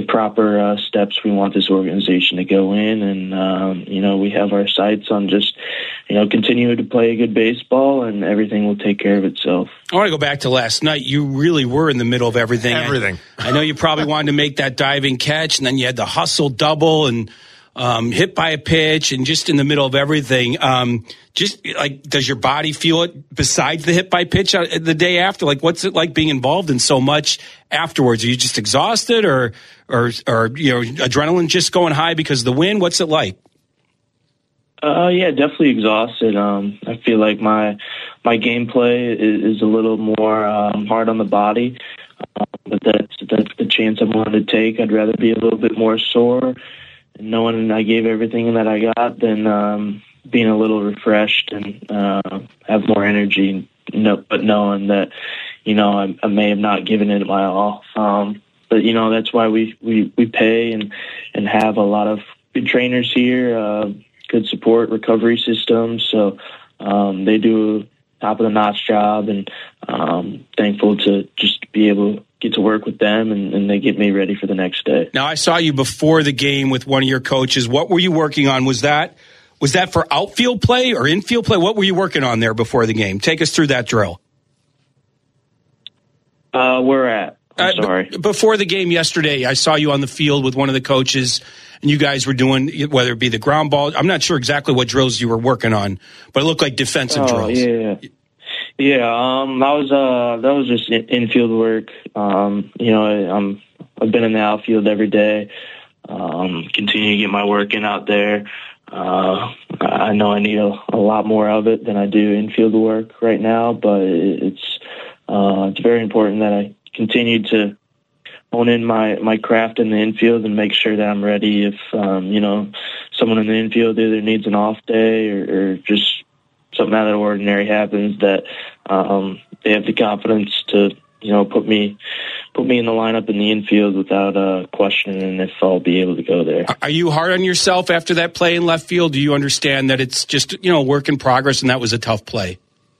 the proper uh, steps we want this organization to go in. And, um, you know, we have our sights on just, you know, continue to play good baseball, and everything will take care of itself. I want to go back to last night. You really were in the middle of everything. Everything. I, I know you probably wanted to make that diving catch, and then you had the hustle double and um, hit by a pitch, and just in the middle of everything. Um, just like, does your body feel it besides the hit by pitch the day after? Like, what's it like being involved in so much afterwards? Are you just exhausted, or, or, or you know, adrenaline just going high because of the win? What's it like? Uh, yeah, definitely exhausted. Um, I feel like my my gameplay is, is a little more um, hard on the body, um, but that's that's the chance I'm willing to take. I'd rather be a little bit more sore, and knowing I gave everything that I got, than um, being a little refreshed and uh, have more energy. No, but knowing that, you know, I, I may have not given it my all. Um, but you know, that's why we, we, we pay and and have a lot of good trainers here. Uh, good support recovery systems. So um, they do a top of the notch job, and um, thankful to just be able to get to work with them, and, and they get me ready for the next day. Now, I saw you before the game with one of your coaches. What were you working on? Was that was that for outfield play or infield play? What were you working on there before the game? Take us through that drill. Uh, where at? I'm uh, sorry. B- before the game yesterday, I saw you on the field with one of the coaches, and you guys were doing, whether it be the ground ball. I'm not sure exactly what drills you were working on, but it looked like defensive oh, drills. Yeah, yeah. Um, that was uh, that was just in- infield work. Um, you know, I, I'm I've been in the outfield every day. Um, continue to get my work in out there. Uh, I know I need a, a lot more of it than I do infield work right now, but it's uh, it's very important that I continue to hone in my, my craft in the infield and make sure that I'm ready if, um, you know, someone in the infield either needs an off day or, or just something out of the ordinary happens, that um, they have the confidence to, you know, put me put me in the lineup in the infield without uh, questioning if I'll be able to go there. Are you hard on yourself after that play in left field? Do you understand that it's just, you know, work in progress and that was a tough play?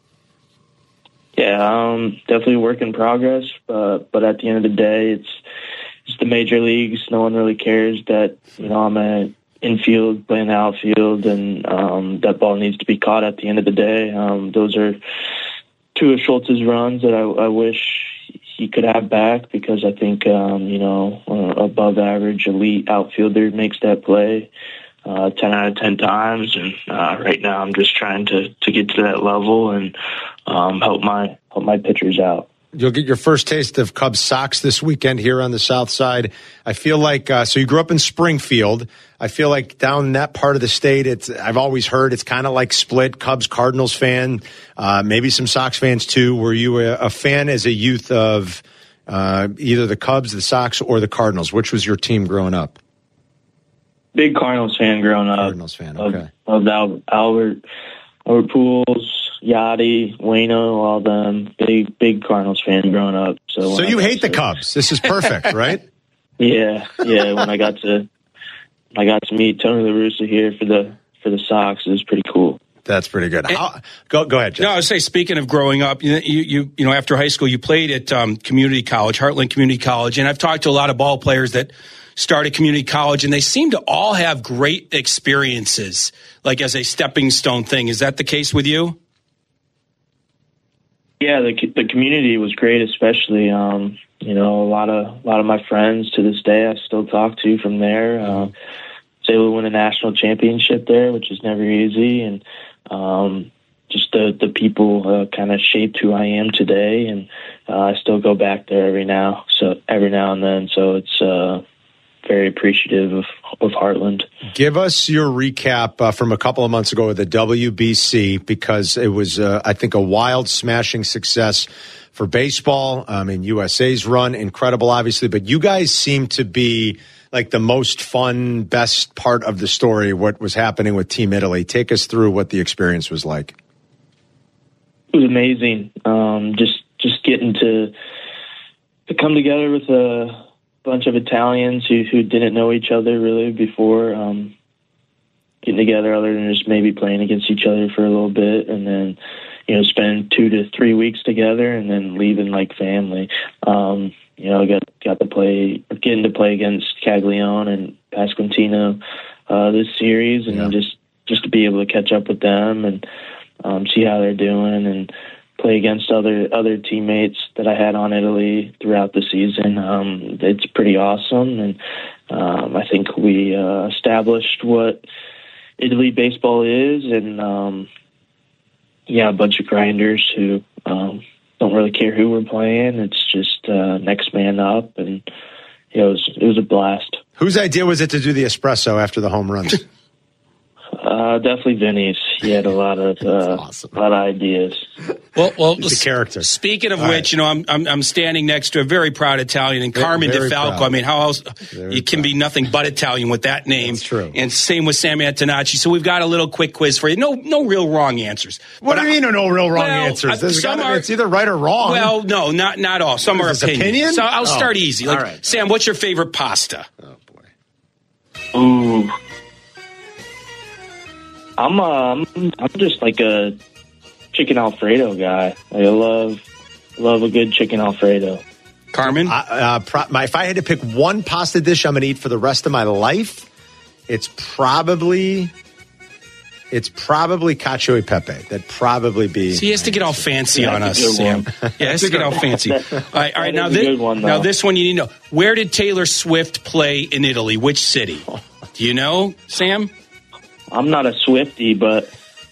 Yeah, um, definitely a work in progress, uh, but at the end of the day, it's it's the major leagues. No one really cares that, you know, I'm an infield, playing the outfield, and um, that ball needs to be caught at the end of the day. Um, those are two of Schultz's runs that I, I wish he could have back, because I think, um, you know, uh, above average elite outfielder makes that play uh, ten out of ten times. And uh, right now I'm just trying to, to get to that level and um, help my help my pitchers out. You'll get your first taste of Cubs Sox this weekend here on the South Side. I feel like, uh, so you grew up in Springfield. I feel like down that part of the state, it's, I've always heard it's kind of like split. Cubs, Cardinals fan, uh, maybe some Sox fans too. Were you a, a fan as a youth of uh, either the Cubs, the Sox, or the Cardinals? Which was your team growing up? Big Cardinals fan growing up. Cardinals fan, okay. Loved Albert, Albert, Albert Pujols, Yachty, Waino, all them. Big, big Cardinals fan growing up. So, so you hate the Cubs. This is perfect, right? Yeah, yeah. When I got to, I got to meet Tony La Russa here for the for the Sox. It was pretty cool. That's pretty good. How, go go ahead, Jeff. No, I would say, speaking of growing up, you you you know, after high school, you played at um, community college, Heartland Community College, and I've talked to a lot of ball players that started community college, and they seem to all have great experiences, like as a stepping stone thing. Is that the case with you? Yeah, the the community was great, especially. Um, you know, a lot of a lot of my friends to this day I still talk to from there. Uh, was able to win a national championship there, which is never easy, and um, just the the people uh, kind of shaped who I am today. And uh, I still go back there every now so every now and then. So it's uh, very appreciative of of Heartland. Give us your recap uh, from a couple of months ago with the W B C, because it was, uh, I think, a wild, smashing success for baseball. I mean, U S A's run, incredible, obviously, but you guys seem to be like the most fun, best part of the story, what was happening with Team Italy. Take us through what the experience was like. It was amazing. Um, just just getting to to come together with a bunch of Italians who, who didn't know each other really before. Um, getting together other than just maybe playing against each other for a little bit, and then, you know, spend two to three weeks together and then leaving like family. Um, you know, got got to play, getting to play against Caglione and Pasquantino uh, this series, and yeah. just just to be able to catch up with them and um, see how they're doing, and play against other other teammates that I had on Italy throughout the season. Um, it's pretty awesome, and um, I think we uh, established what Italy baseball is, and um, yeah, a bunch of grinders who um, don't really care who we're playing. It's just uh, next man up, and you know, it was, it was a blast. Whose idea was it to do the espresso after the home runs? Uh, definitely Vinny's. He had a lot of uh, awesome. a lot of ideas. Well, well, He's a character. Speaking of All which, right. you know, I'm, I'm I'm standing next to a very proud Italian, and Very, Carmen very DeFalco. proud. I mean, how else? Very you can proud. be nothing but Italian with that name. That's true. And same with Sam Antonacci. So we've got a little quick quiz for you. No, no real wrong answers. What But do you I- mean, no real wrong well, answers? I- There's some gotta- are- it's either right or wrong. Well, no, not not all. Some What are is this, opinion. opinion? So I'll Oh. start easy. Like, All right. Sam, what's your favorite pasta? Oh, boy. Ooh. I'm um I'm just like a chicken Alfredo guy. Like, I love love a good chicken Alfredo. Carmen? Uh, uh, pro- my, if I had to pick one pasta dish I'm going to eat for the rest of my life, it's probably it's probably cacio e pepe. That'd probably be. So he has to get all fancy Yeah, on that's us, a good Sam. one. Yeah, he has to get all fancy. All right, all right. That Now is a this, good one, though. now this one you need to know. Where did Taylor Swift play in Italy? Which city? Do you know, Sam? I'm not a Swiftie, but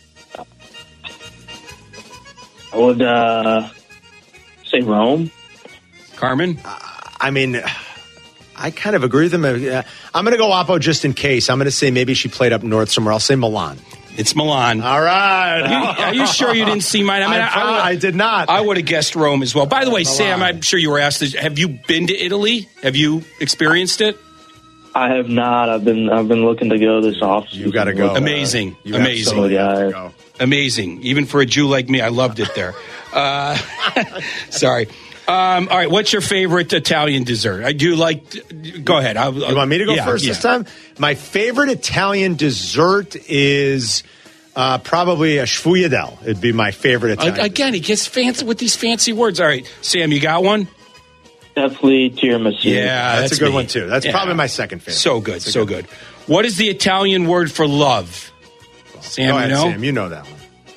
I would uh, say Rome. Carmen? I mean, I kind of agree with him. Uh, I'm going to go Oppo just in case. I'm going to say maybe she played up north somewhere. I'll say Milan. It's Milan. All right. You- are you sure you didn't see mine? I mean, I, I, prob- would- I did not. I would have guessed Rome as well. By the way, Sam, I'm sure you were asked this. Have you been to Italy? Have you experienced it? I have not. I've been I've been looking to go this off. You got to go. Amazing. You Amazing. absolutely have to Yeah. go. Amazing. Even for a Jew like me, I loved it there. Uh, sorry. Um, all right. What's your favorite Italian dessert? I do like. Go ahead. I'll, You want me to go yeah, first yeah. this time? My favorite Italian dessert is uh, probably a sfogliatelle. It'd be my favorite Italian. Again, he gets fancy with these fancy words. All right, Sam, you got one? Definitely tiramisu. Yeah, that's, a good me. one too. That's Yeah. probably my second favorite. So good, That's a so good. What is the Italian word for love? Sam, Go ahead, you know? Sam. You know that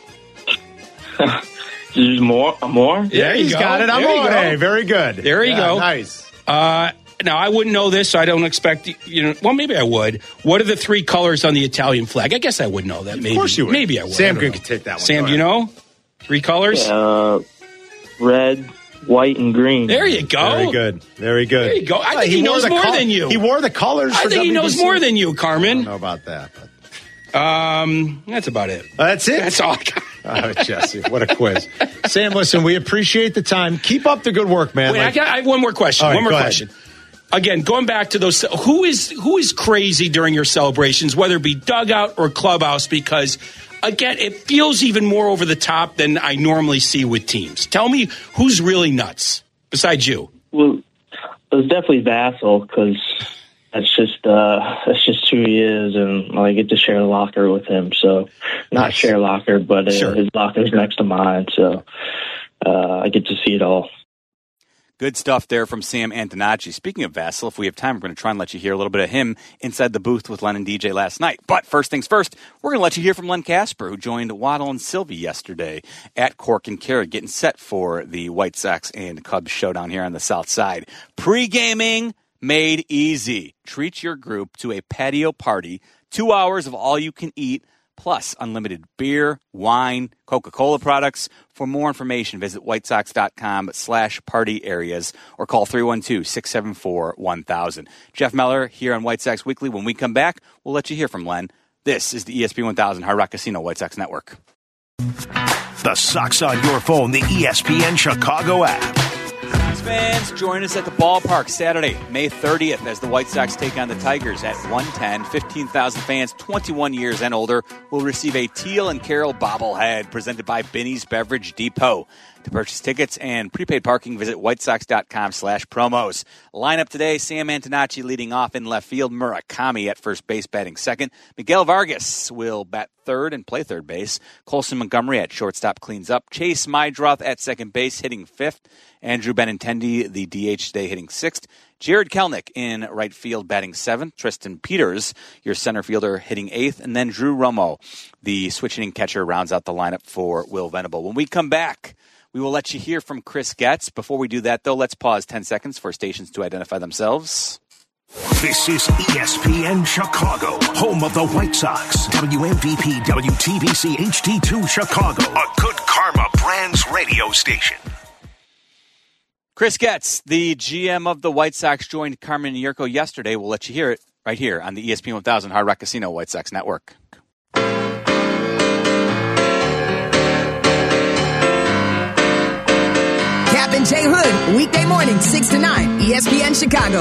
one. There's more. More. There you He's go. got it. There you Amore. go. Very good. There you Yeah, go. Nice. Uh, now, I wouldn't know this, so I don't expect, you know, well, maybe I would. What are the three colors on the Italian flag? I guess I would know that. Maybe. Of course you would. Maybe I would. Sam I don't could know. take that one. Sam, Go do you ahead. know? Three colors? Uh, red, white, and green. There you go. Very good. Very good. There you go. I Uh, think he, wore knows the more col- than you. He wore the colors. I for think he knows W B C. more than you, I don't Carmen. know about that. But. Um, that's about it. Uh, that's it. That's all. I got. Oh, Jesse, what a quiz. Sam, listen, we appreciate the time. Keep up the good work, man. Wait, Like- I, got, I have one more question. All right, one more go ahead. question. Again, going back to those, who is who is crazy during your celebrations, whether it be dugout or clubhouse? Because again, it feels even more over the top than I normally see with teams. Tell me who's really nuts besides you. Well, it was definitely Vassell because that's just uh, that's just who he is, and I get to share a locker with him. So, not Nice. share locker, but uh, Sure. his locker's next to mine. So, uh, I get to see it all. Good stuff there from Sam Antonacci. Speaking of Vassell, if we have time, we're going to try and let you hear a little bit of him inside the booth with Len and D J last night. But first things first, we're going to let you hear from Len Casper, who joined Waddle and Sylvie yesterday at Cork and Kerry, getting set for the White Sox and Cubs showdown here on the South Side. Pre-gaming made easy. Treat your group to a patio party, two hours of all-you-can-eat, plus unlimited beer, wine, Coca-Cola products. For more information, visit whitesox.com slash party areas or call three one two, six seven four, one thousand. Jeff Meller here on White Sox Weekly. When we come back, we'll let you hear from Len. This is the E S P one thousand Hard Rock Casino White Sox Network. The Sox on your phone, the E S P N Chicago app. Sox fans, join us at the ballpark Saturday, May thirtieth, as the White Sox take on the Tigers at one ten. fifteen thousand fans, twenty-one years and older, will receive a Teal and Carroll bobblehead presented by Binny's Beverage Depot. To purchase tickets and prepaid parking, visit whitesox.com slash promos. Lineup today, Sam Antonacci leading off in left field, Murakami at first base batting second. Miguel Vargas will bat third and play third base. Colson Montgomery at shortstop cleans up. Chase Mydroth at second base hitting fifth. Andrew Benintendi, the D H today, hitting sixth. Jared Kelnick in right field batting seventh. Tristan Peters, your center fielder, hitting eighth. And then Drew Romo, the switch-hitting catcher, rounds out the lineup for Will Venable. When we come back, we will let you hear from Chris Getz. Before we do that, though, let's pause ten seconds for stations to identify themselves. This is E S P N Chicago, home of the White Sox. W M V P W T B C H D two Chicago, a Good Karma Brands radio station. Chris Getz, the G M of the White Sox, joined Carmen and Yurko yesterday. We'll let you hear it right here on the E S P N one thousand Hard Rock Casino White Sox Network. Captain Jay Hood, weekday morning, six to nine, E S P N Chicago.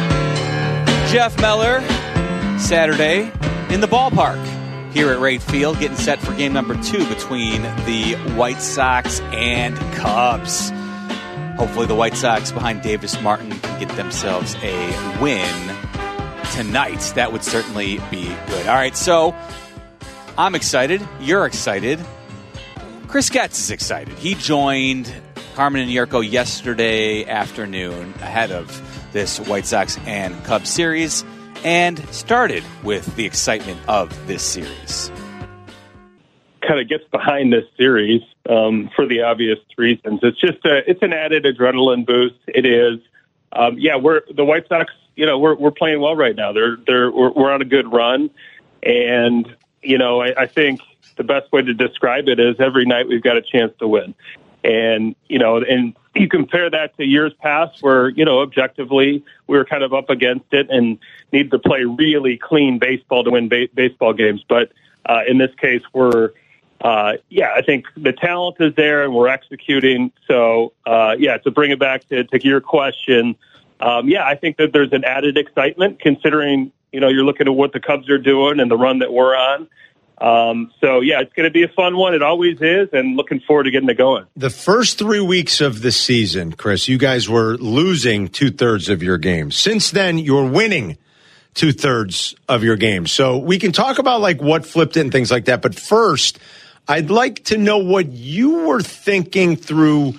Jeff Meller, Saturday in the ballpark here at Wright Field, getting set for game number two between the White Sox and Cubs. Hopefully the White Sox behind Davis Martin can get themselves a win tonight. That would certainly be good. All right, so I'm excited. You're excited. Chris Getz is excited. He joined Carmen and Yurko yesterday afternoon ahead of this White Sox and Cubs series and started with the excitement of this series. Kind of gets behind this series um, for the obvious reasons. It's just a, it's an added adrenaline boost. It is. Um, yeah, we're the White Sox. You know, we're we're playing well right now. They're they're we're, we're on a good run, and you know, I, I think the best way to describe it is every night we've got a chance to win. And, you know, and you compare that to years past where, you know, objectively we were kind of up against it and needed to play really clean baseball to win ba- baseball games. But uh, in this case, we're, uh, yeah, I think the talent is there and we're executing. So, uh, yeah, to bring it back to, to your question, um, yeah, I think that there's an added excitement considering, you know, you're looking at what the Cubs are doing and the run that we're on. Um, so, yeah, it's going to be a fun one. It always is, and looking forward to getting it going. The first three weeks of the season, Chris, you guys were losing two-thirds of your games. Since then, you're winning two-thirds of your games. So we can talk about, like, what flipped it and things like that. But first, I'd like to know what you were thinking through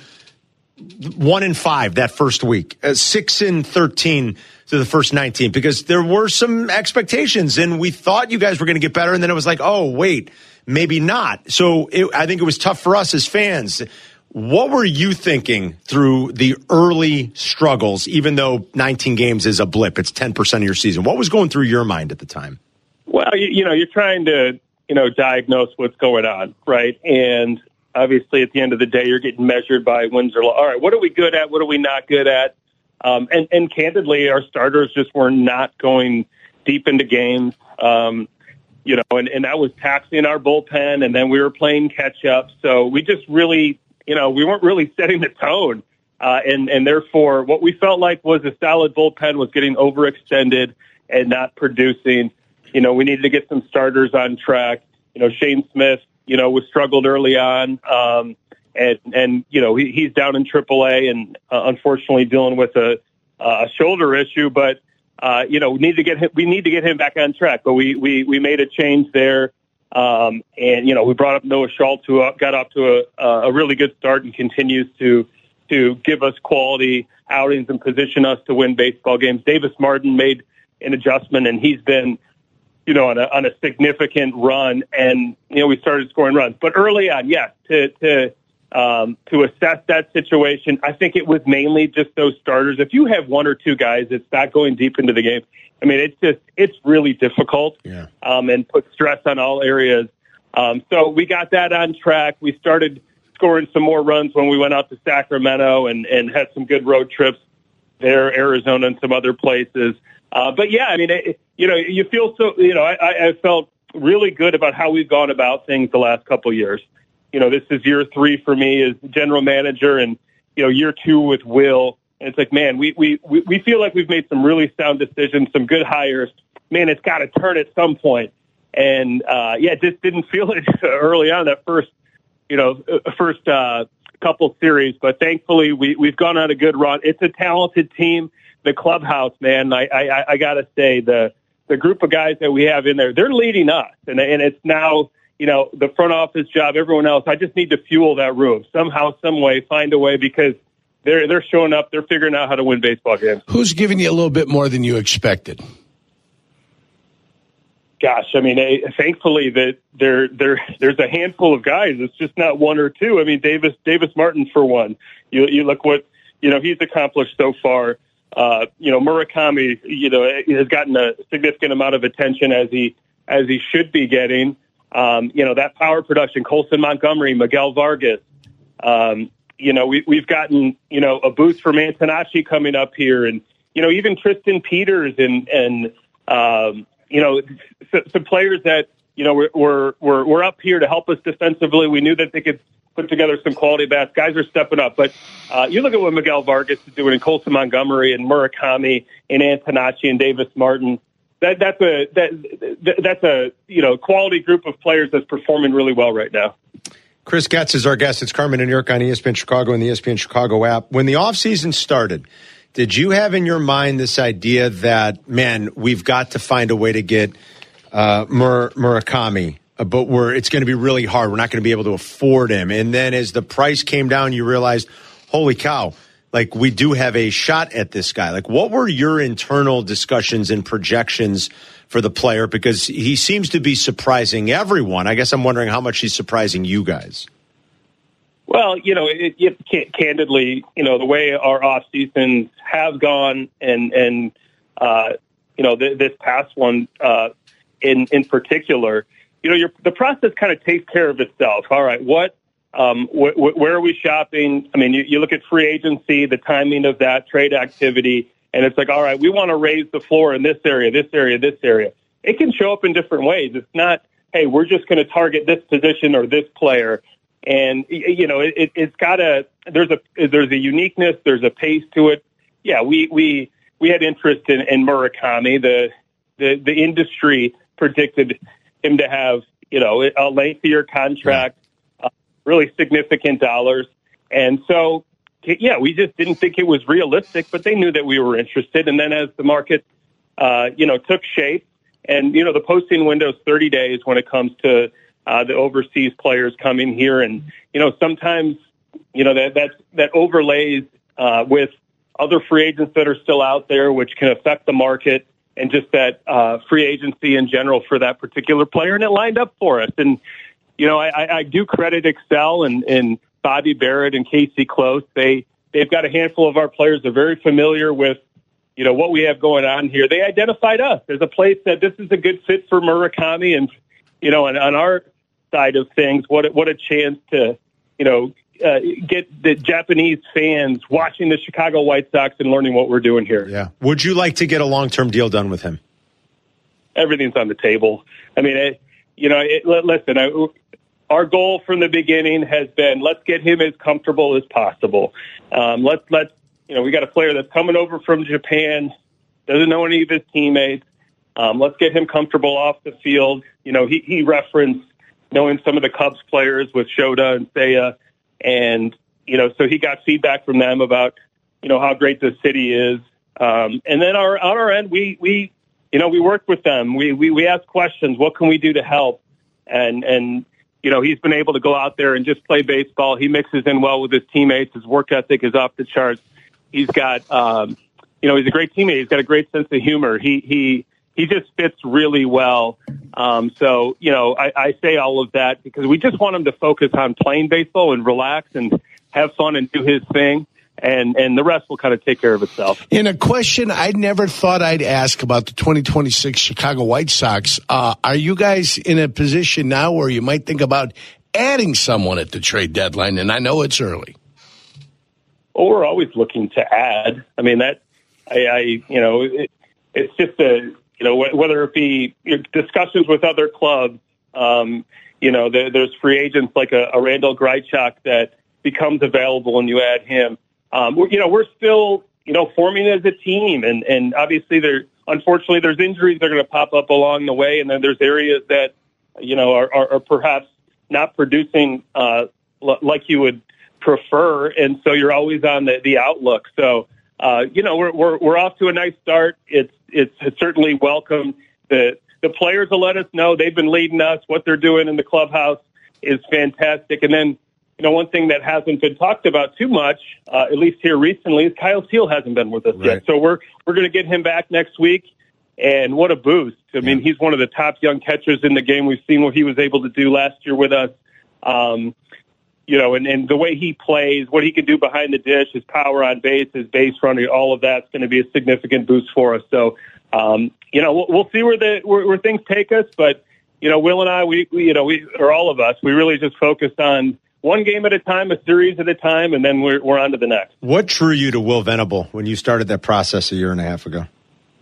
one and five that first week, uh, six and thirteen to the first nineteen, because there were some expectations and we thought you guys were going to get better. And then it was like, oh, wait, maybe not. So it, I think it was tough for us as fans. What were you thinking through the early struggles, even though nineteen games is a blip? It's ten percent of your season. What was going through your mind at the time? Well, you, you know, you're trying to, you know, diagnose what's going on, right? And obviously, at the end of the day, you're getting measured by wins or losses. All right, what are we good at? What are we not good at? Um, and, and candidly, our starters just were not going deep into games, um, you know, and, and that was taxing our bullpen. And then we were playing catch up. So we just really, you know, we weren't really setting the tone. Uh, and, and therefore, what we felt like was a solid bullpen was getting overextended and not producing. You know, we needed to get some starters on track. You know, Shane Smith, you know, was struggled early on. Um, and, and, you know, he, he's down in triple A and uh, unfortunately dealing with a, a shoulder issue, but, uh, you know, we need to get him, we need to get him back on track, but we, we, we made a change there. Um, and, you know, we brought up Noah Schultz, who uh, got off to a, a really good start and continues to, to give us quality outings and position us to win baseball games. Davis Martin made an adjustment and he's been, you know, on a, on a significant run, and, you know, we started scoring runs. But early on, yes, to to um, to assess that situation, I think it was mainly just those starters. If you have one or two guys that's not going deep into the game, I mean, it's just, it's really difficult yeah. um, and put stress on all areas. Um, so we got that on track. We started scoring some more runs when we went out to Sacramento and, and had some good road trips there, Arizona and some other places. Uh, but yeah, I mean, it, you know, you feel so, you know, I, I felt really good about how we've gone about things the last couple of years. You know, this is year three for me as general manager and, you know, year two with Will. And it's like, man, we, we, we we feel like we've made some really sound decisions, some good hires. Man, it's got to turn at some point. And, uh, yeah, just didn't feel it early on that first, you know, first uh, couple series. But thankfully, we, we've gone on a good run. It's a talented team. The clubhouse, man, I, I, I got to say, the the group of guys that we have in there, they're leading us. And, and it's now, you know, the front office job, everyone else. I just need to fuel that room somehow, some way, find a way, because they're they're showing up. They're figuring out how to win baseball games. Who's giving you a little bit more than you expected? Gosh, I mean, they, thankfully that there there there's a handful of guys. It's just not one or two. I mean, Davis Davis Martin for one. You you look what you know he's accomplished so far. Uh, you know, Murakami, you know, has gotten a significant amount of attention as he as he should be getting. Um, you know, that power production, Colson Montgomery, Miguel Vargas. Um, you know, we, we've gotten, you know, a boost from Antonacci coming up here, and, you know, even Tristan Peters and, and um, you know, some, some players that, you know, we're, we're, we're, we're up here to help us defensively. We knew that they could put together some quality bats. Guys are stepping up. But uh, you look at what Miguel Vargas is doing, and Colson Montgomery and Murakami and Antonacci and Davis Martin. That, that's a that, that's a you know quality group of players that's performing really well right now. Chris Getz is our guest. It's Carmen and York on E S P N Chicago and the E S P N Chicago app. When the offseason started, did you have in your mind this idea that, man, we've got to find a way to get uh, Mur- Murakami, but we're it's going to be really hard. We're not going to be able to afford him. And then as the price came down, you realized, holy cow, like we do have a shot at this guy. Like, what were your internal discussions and projections for the player? Because he seems to be surprising everyone. I guess I'm wondering how much he's surprising you guys. Well, you know, it, it, candidly, you know, the way our off seasons have gone, and and uh, you know, th- this past one uh, in in particular, you know, your, the process kind of takes care of itself. All right, what? Um, wh- wh- where are we shopping? I mean, you, you look at free agency, the timing of that trade activity, and it's like, all right, we want to raise the floor in this area, this area, this area. It can show up in different ways. It's not, hey, we're just going to target this position or this player. And, you know, it, it, it's got a, there's a, there's a uniqueness, there's a pace to it. Yeah, we, we, we had interest in, in Murakami. The, the, the industry predicted him to have, you know, a lengthier contract. Really significant dollars. And so, yeah, we just didn't think it was realistic, but they knew that we were interested. And then as the market, uh, you know, took shape, and, you know, the posting window is thirty days when it comes to uh, the overseas players coming here. And, you know, sometimes, you know, that that, that overlays uh, with other free agents that are still out there, which can affect the market and just that uh, free agency in general for that particular player. And it lined up for us. And, you know, I, I do credit Excel and, and Bobby Barrett and Casey Close. They, they've got a handful of our players. They're very familiar with, you know, what we have going on here. They identified us as a place that this is a good fit for Murakami. And, you know, and on our side of things, what, what a chance to, you know, uh, get the Japanese fans watching the Chicago White Sox and learning what we're doing here. Yeah. Would you like to get a long-term deal done with him? Everything's on the table. I mean, it, you know, it, listen, I, our goal from the beginning has been, let's get him as comfortable as possible. Um, let's, let's, you know, we got a player that's coming over from Japan, doesn't know any of his teammates. Um, let's get him comfortable off the field. You know, he, he referenced knowing some of the Cubs players with Shota and Seiya. And, you know, so he got feedback from them about, you know, how great the city is. Um, and then our, on our end, we, we, you know, we worked with them. We, we, we asked questions. What can we do to help? And, and, you know, he's been able to go out there and just play baseball. He mixes in well with his teammates. His work ethic is off the charts. He's got, um, you know, he's a great teammate. He's got a great sense of humor. He, he, he just fits really well. Um, so, you know, I, I say all of that because we just want him to focus on playing baseball and relax and have fun and do his thing. And, and the rest will kind of take care of itself. In a question I never thought I'd ask about the twenty twenty-six Chicago White Sox, uh, are you guys in a position now where you might think about adding someone at the trade deadline? And I know it's early. Well, we're always looking to add. I mean, that, I, I you know, it, it's just a, you know, whether it be discussions with other clubs, um, you know, there, there's free agents like a, a Randall Grichuk that becomes available and you add him. Um, we're, you know, we're still you know, forming as a team. And, and obviously, there, unfortunately, there's injuries that are going to pop up along the way. And then there's areas that, you know, are, are, are perhaps not producing uh, l- like you would prefer. And so you're always on the, the outlook. So, uh, you know, we're, we're, we're off to a nice start. It's, it's, it's certainly welcome. The, the players will let us know they've been leading us. What they're doing in the clubhouse is fantastic. And then, you know, one thing that hasn't been talked about too much, uh, at least here recently, is Kyle Steele hasn't been with us right. yet. So we're we're going to get him back next week, and what a boost! I yeah. mean, he's one of the top young catchers in the game. We've seen what he was able to do last year with us. Um, you know, and, and the way he plays, what he can do behind the dish, his power on base, his base running, all of that's going to be a significant boost for us. So, um, you know, we'll, we'll see where the where, where things take us. But you know, Will and I, we, we you know, we or all of us, we really just focused on one game at a time, a series at a time, and then we're we're on to the next. What drew you to Will Venable when you started that process a year and a half ago?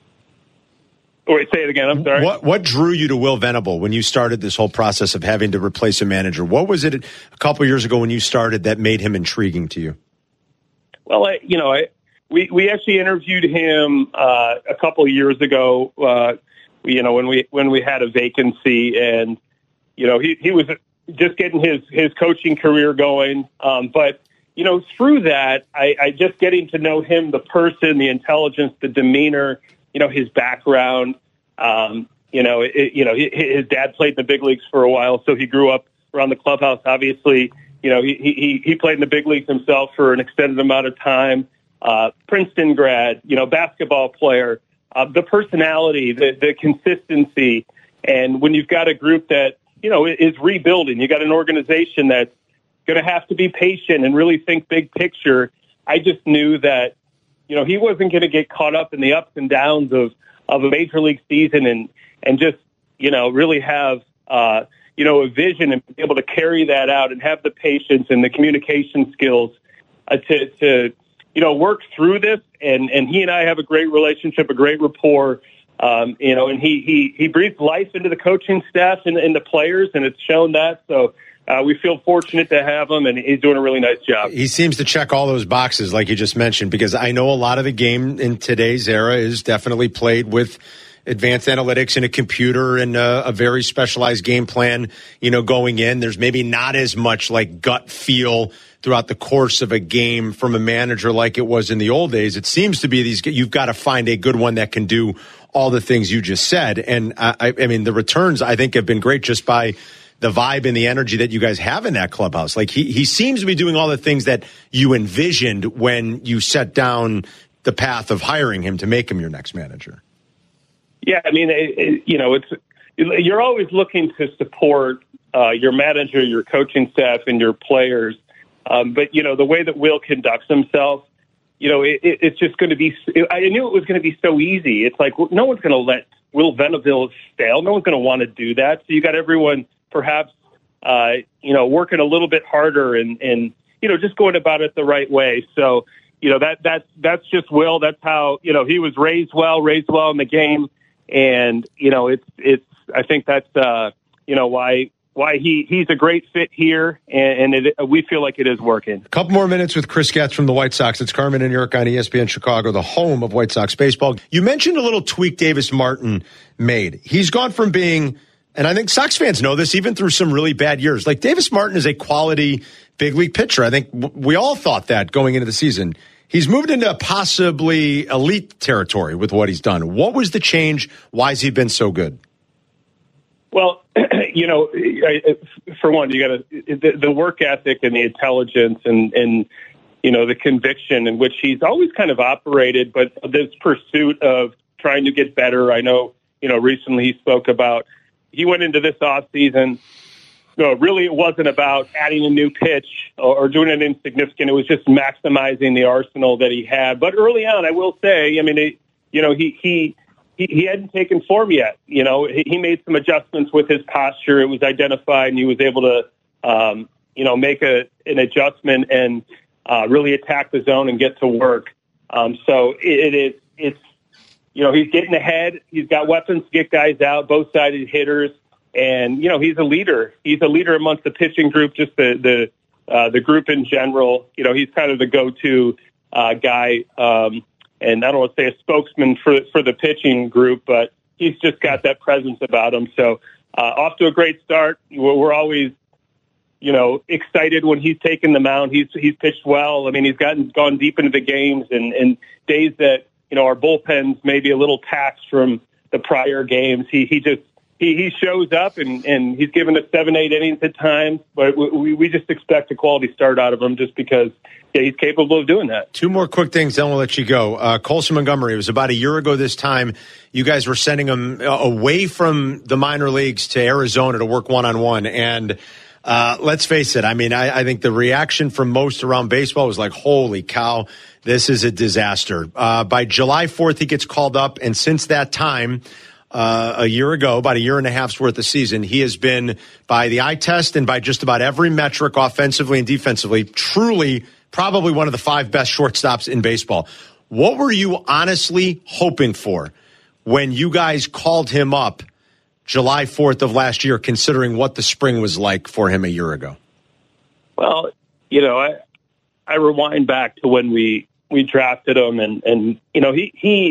Oh, wait, say it again. I'm sorry. What what drew you to Will Venable when you started this whole process of having to replace a manager? What was it a couple years ago when you started that made him intriguing to you? Well, I, you know, I, we we actually interviewed him uh, a couple of years ago. Uh, you know, when we when we had a vacancy, and you know, he he was just getting his, his coaching career going. Um, but, you know, through that, I, I just getting to know him, the person, the intelligence, the demeanor, you know, his background. Um, you know, it, you know, his dad played in the big leagues for a while, so he grew up around the clubhouse. Obviously, you know, he, he, he played in the big leagues himself for an extended amount of time. Uh, Princeton grad, you know, basketball player, uh, the personality, the, the consistency. And when you've got a group that, you know, is rebuilding. You got an organization that's going to have to be patient and really think big picture. I just knew that, you know, he wasn't going to get caught up in the ups and downs of, of a major league season and, and just, you know, really have, uh, you know, a vision and be able to carry that out and have the patience and the communication skills uh, to, to, you know, work through this. And, and he and I have a great relationship, a great rapport. Um, you know, and he, he, he breathed life into the coaching staff and, and the players, and it's shown that. So uh, we feel fortunate to have him, and he's doing a really nice job. He seems to check all those boxes, like you just mentioned, because I know a lot of the game in today's era is definitely played with advanced analytics and a computer and a, a very specialized game plan, you know, going in. There's maybe not as much like gut feel throughout the course of a game from a manager like it was in the old days. It seems to be these, you've got to find a good one that can do all the things you just said. And I, I mean, the returns I think have been great just by the vibe and the energy that you guys have in that clubhouse. Like he, he seems to be doing all the things that you envisioned when you set down the path of hiring him to make him your next manager. Yeah. I mean, it, it, you know, it's, you're always looking to support uh, your manager, your coaching staff, and your players. Um, but, you know, the way that Will conducts himself, you know, it, it, it's just going to be, I knew it was going to be so easy. It's like, no one's going to let Will Venable stale. No one's going to want to do that. So you got everyone perhaps, uh, you know, working a little bit harder and, and, you know, just going about it the right way. So, you know, that, that's, that's just Will. That's how, you know, he was raised well, raised well in the game. And, you know, it's, it's, I think that's, uh, you know, why, why he, he's a great fit here, and, and it, we feel like it is working. A couple more minutes with Chris Getz from the White Sox. It's Carmen and York on E S P N Chicago, the home of White Sox baseball. You mentioned a little tweak Davis Martin made. He's gone from being, and I think Sox fans know this, even through some really bad years, like Davis Martin is a quality big league pitcher. I think we all thought that going into the season. He's moved into possibly elite territory with what he's done. What was the change? Why has he been so good? Well, you know, for one, you got to the, the work ethic and the intelligence and, and, you know, the conviction in which he's always kind of operated, but this pursuit of trying to get better. I know, you know, recently he spoke about, he went into this offseason. No, really, it wasn't about adding a new pitch or, or doing it insignificant. It was just maximizing the arsenal that he had. But early on, I will say, I mean, it, you know, he, he, He, he hadn't taken form yet. You know, he, he made some adjustments with his posture. It was identified, and he was able to, um, you know, make a, an adjustment and uh, really attack the zone and get to work. Um, so it, it is, it's, you know, he's getting ahead. He's got weapons to get guys out, both-sided hitters, and you know, he's a leader. He's a leader amongst the pitching group, just the the uh, the group in general. You know, he's kind of the go-to uh, guy, um, and I don't want to say a spokesman for for the pitching group, but he's just got that presence about him. So uh, off to a great start. We're, we're always, you know, excited when he's taken the mound. He's he's pitched well. I mean, he's gotten gone deep into the games, and, and days that, you know, our bullpen's maybe a little taxed from the prior games. He he just he, he shows up, and, and he's given us seven, eight innings at times. But we we just expect a quality start out of him, just because yeah, he's capable of doing that. Two more quick things, then we'll let you go. Uh, Colson Montgomery, it was about a year ago this time. You guys were sending him away from the minor leagues to Arizona to work one-on-one. And uh, let's face it, I mean, I, I think the reaction from most around baseball was like, holy cow, this is a disaster. Uh, by July fourth, he gets called up. And since that time, uh, a year ago, about a year and a half's worth of season, he has been, by the eye test and by just about every metric, offensively and defensively, truly probably one of the five best shortstops in baseball. What were you honestly hoping for when you guys called him up July fourth of last year, considering what the spring was like for him a year ago? Well, you know, I I rewind back to when we, we drafted him, and, and you know, he, he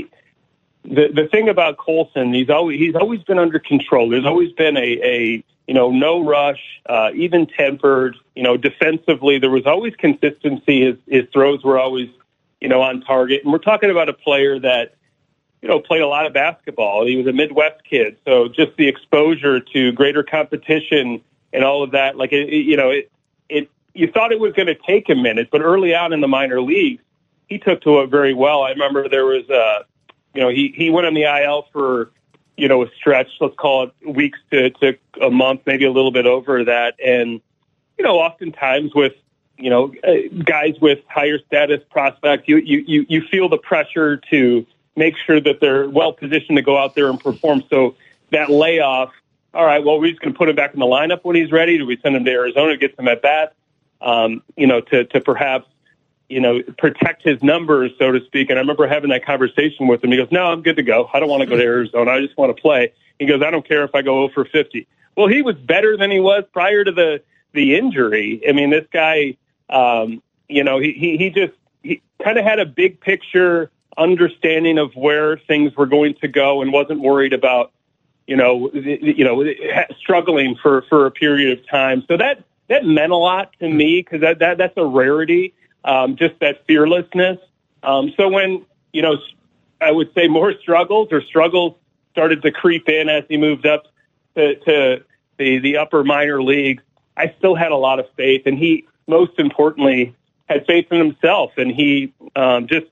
the the thing about Colson, he's always he's always been under control. There's always been a, a you know, no rush, uh, even tempered. You know, defensively, there was always consistency. His, his throws were always, you know, on target. And we're talking about a player that, you know, played a lot of basketball. He was a Midwest kid. So just the exposure to greater competition and all of that, like, it, it, you know, it, it, you thought it was going to take a minute, but early on in the minor leagues, he took to it very well. I remember there was, uh, you know, he, he went on the I L for, you know, a stretch, let's call it weeks to, to a month, maybe a little bit over that. And, you know, oftentimes with, you know, guys with higher status prospects, you, you, you feel the pressure to make sure that they're well positioned to go out there and perform. So that layoff, all right, well, we're just going to put him back in the lineup when he's ready. Do we send him to Arizona to get some at bats, um, you know, to, to perhaps, you know, protect his numbers, so to speak. And I remember having that conversation with him. He goes, no, I'm good to go. I don't want to go to Arizona. I just want to play. He goes, I don't care if I go oh for fifty. Well, he was better than he was prior to the, the injury. I mean, this guy, um, you know, he, he, he just he kind of had a big picture understanding of where things were going to go and wasn't worried about, you know, you know, struggling for, for a period of time. So that, that meant a lot to me, because that, that, that's a rarity, um, just that fearlessness. Um, so when, you know, I would say more struggles or struggles started to creep in as he moved up to, to the, the upper minor leagues, I still had a lot of faith. And he, most importantly, had faith in himself. And he um, just,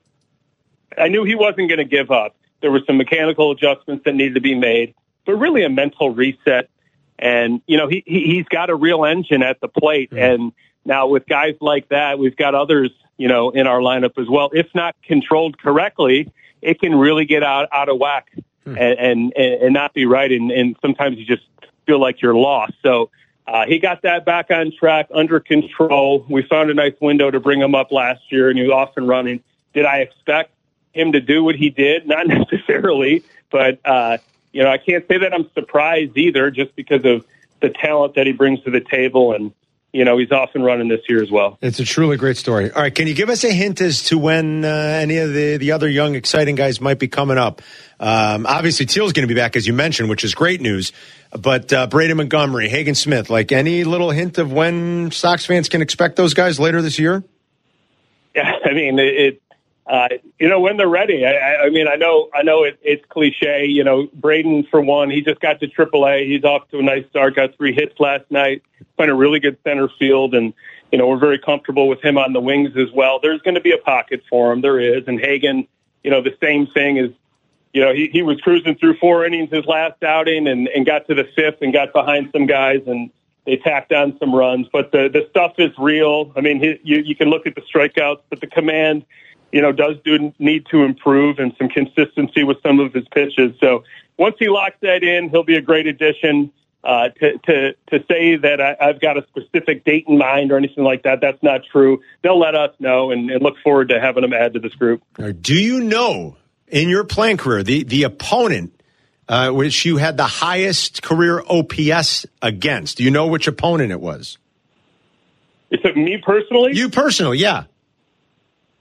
I knew he wasn't going to give up. There were some mechanical adjustments that needed to be made, but really a mental reset. And, you know, he, he, he's got a real engine at the plate. Mm-hmm. And now with guys like that, we've got others, you know, in our lineup as well. If not controlled correctly, it can really get out, out of whack mm-hmm. and, and, and not be right. And, and sometimes you just feel like you're lost. So uh, he got that back on track, under control. We found a nice window to bring him up last year, and he was off and running. Did I expect him to do what he did? Not necessarily, but, uh, you know, I can't say that I'm surprised either, just because of the talent that he brings to the table. And, you know, he's off and running this year as well. It's a truly great story. All right, can you give us a hint as to when uh, any of the, the other young, exciting guys might be coming up? Um, obviously, Teal's going to be back, as you mentioned, which is great news. But uh, Brady Montgomery, Hagen Smith, like any little hint of when Sox fans can expect those guys later this year? Yeah, I mean, it, it uh, you know, when they're ready. I, I mean, I know, I know it, it's cliche. You know, Braden, for one, he just got to triple A. He's off to a nice start. Got three hits last night. Playing a really good center field, and you know, we're very comfortable with him on the wings as well. There's going to be a pocket for him. There is, and Hagen, you know, the same thing is. You know, he, he was cruising through four innings his last outing, and, and got to the fifth and got behind some guys, and they tacked on some runs. But the, the stuff is real. I mean, he, you, you can look at the strikeouts, but the command, you know, does do need to improve, and some consistency with some of his pitches. So once he locks that in, he'll be a great addition. Uh, to, to, to say that I, I've got a specific date in mind or anything like that, that's not true. They'll let us know, and, and look forward to having them add to this group. Do you know, in your playing career, the, the opponent uh, which you had the highest career O P S against? Do you know which opponent it was? Is it me personally? You personally, yeah.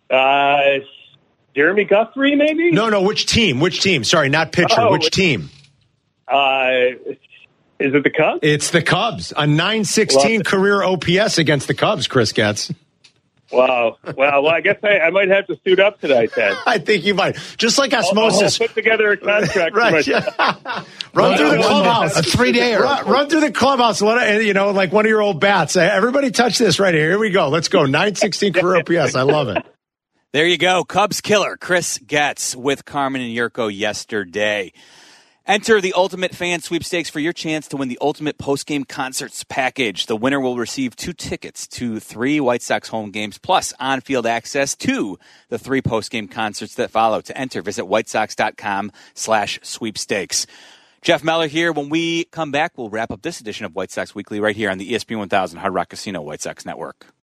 Uh, Jeremy Guthrie, maybe? No, no. Which team? Which team? Sorry, not pitcher. Oh, which team? Uh, is it the Cubs? It's the Cubs. A nine sixteen career O P S against the Cubs, Chris Getz. Wow. Well, well, I guess I, I might have to suit up tonight then. I think you might. Just like osmosis. I'll, I'll put together a contract right, for myself. Yeah. Run through the clubhouse. A three-dayer. Run, run through the clubhouse. What, you know, like one of your old bats. Everybody touch this right here. Here we go. Let's go. nine sixteen career O P S. I love it. There you go. Cubs killer Chris Getz with Carmen and Yurko yesterday. Enter the Ultimate Fan Sweepstakes for your chance to win the Ultimate Postgame Concerts package. The winner will receive two tickets to three White Sox home games, plus on-field access to the three postgame concerts that follow. To enter, visit whitesox.com slash sweepstakes. Jeff Meller here. When we come back, we'll wrap up this edition of White Sox Weekly right here on the E S P N one thousand Hard Rock Casino White Sox Network.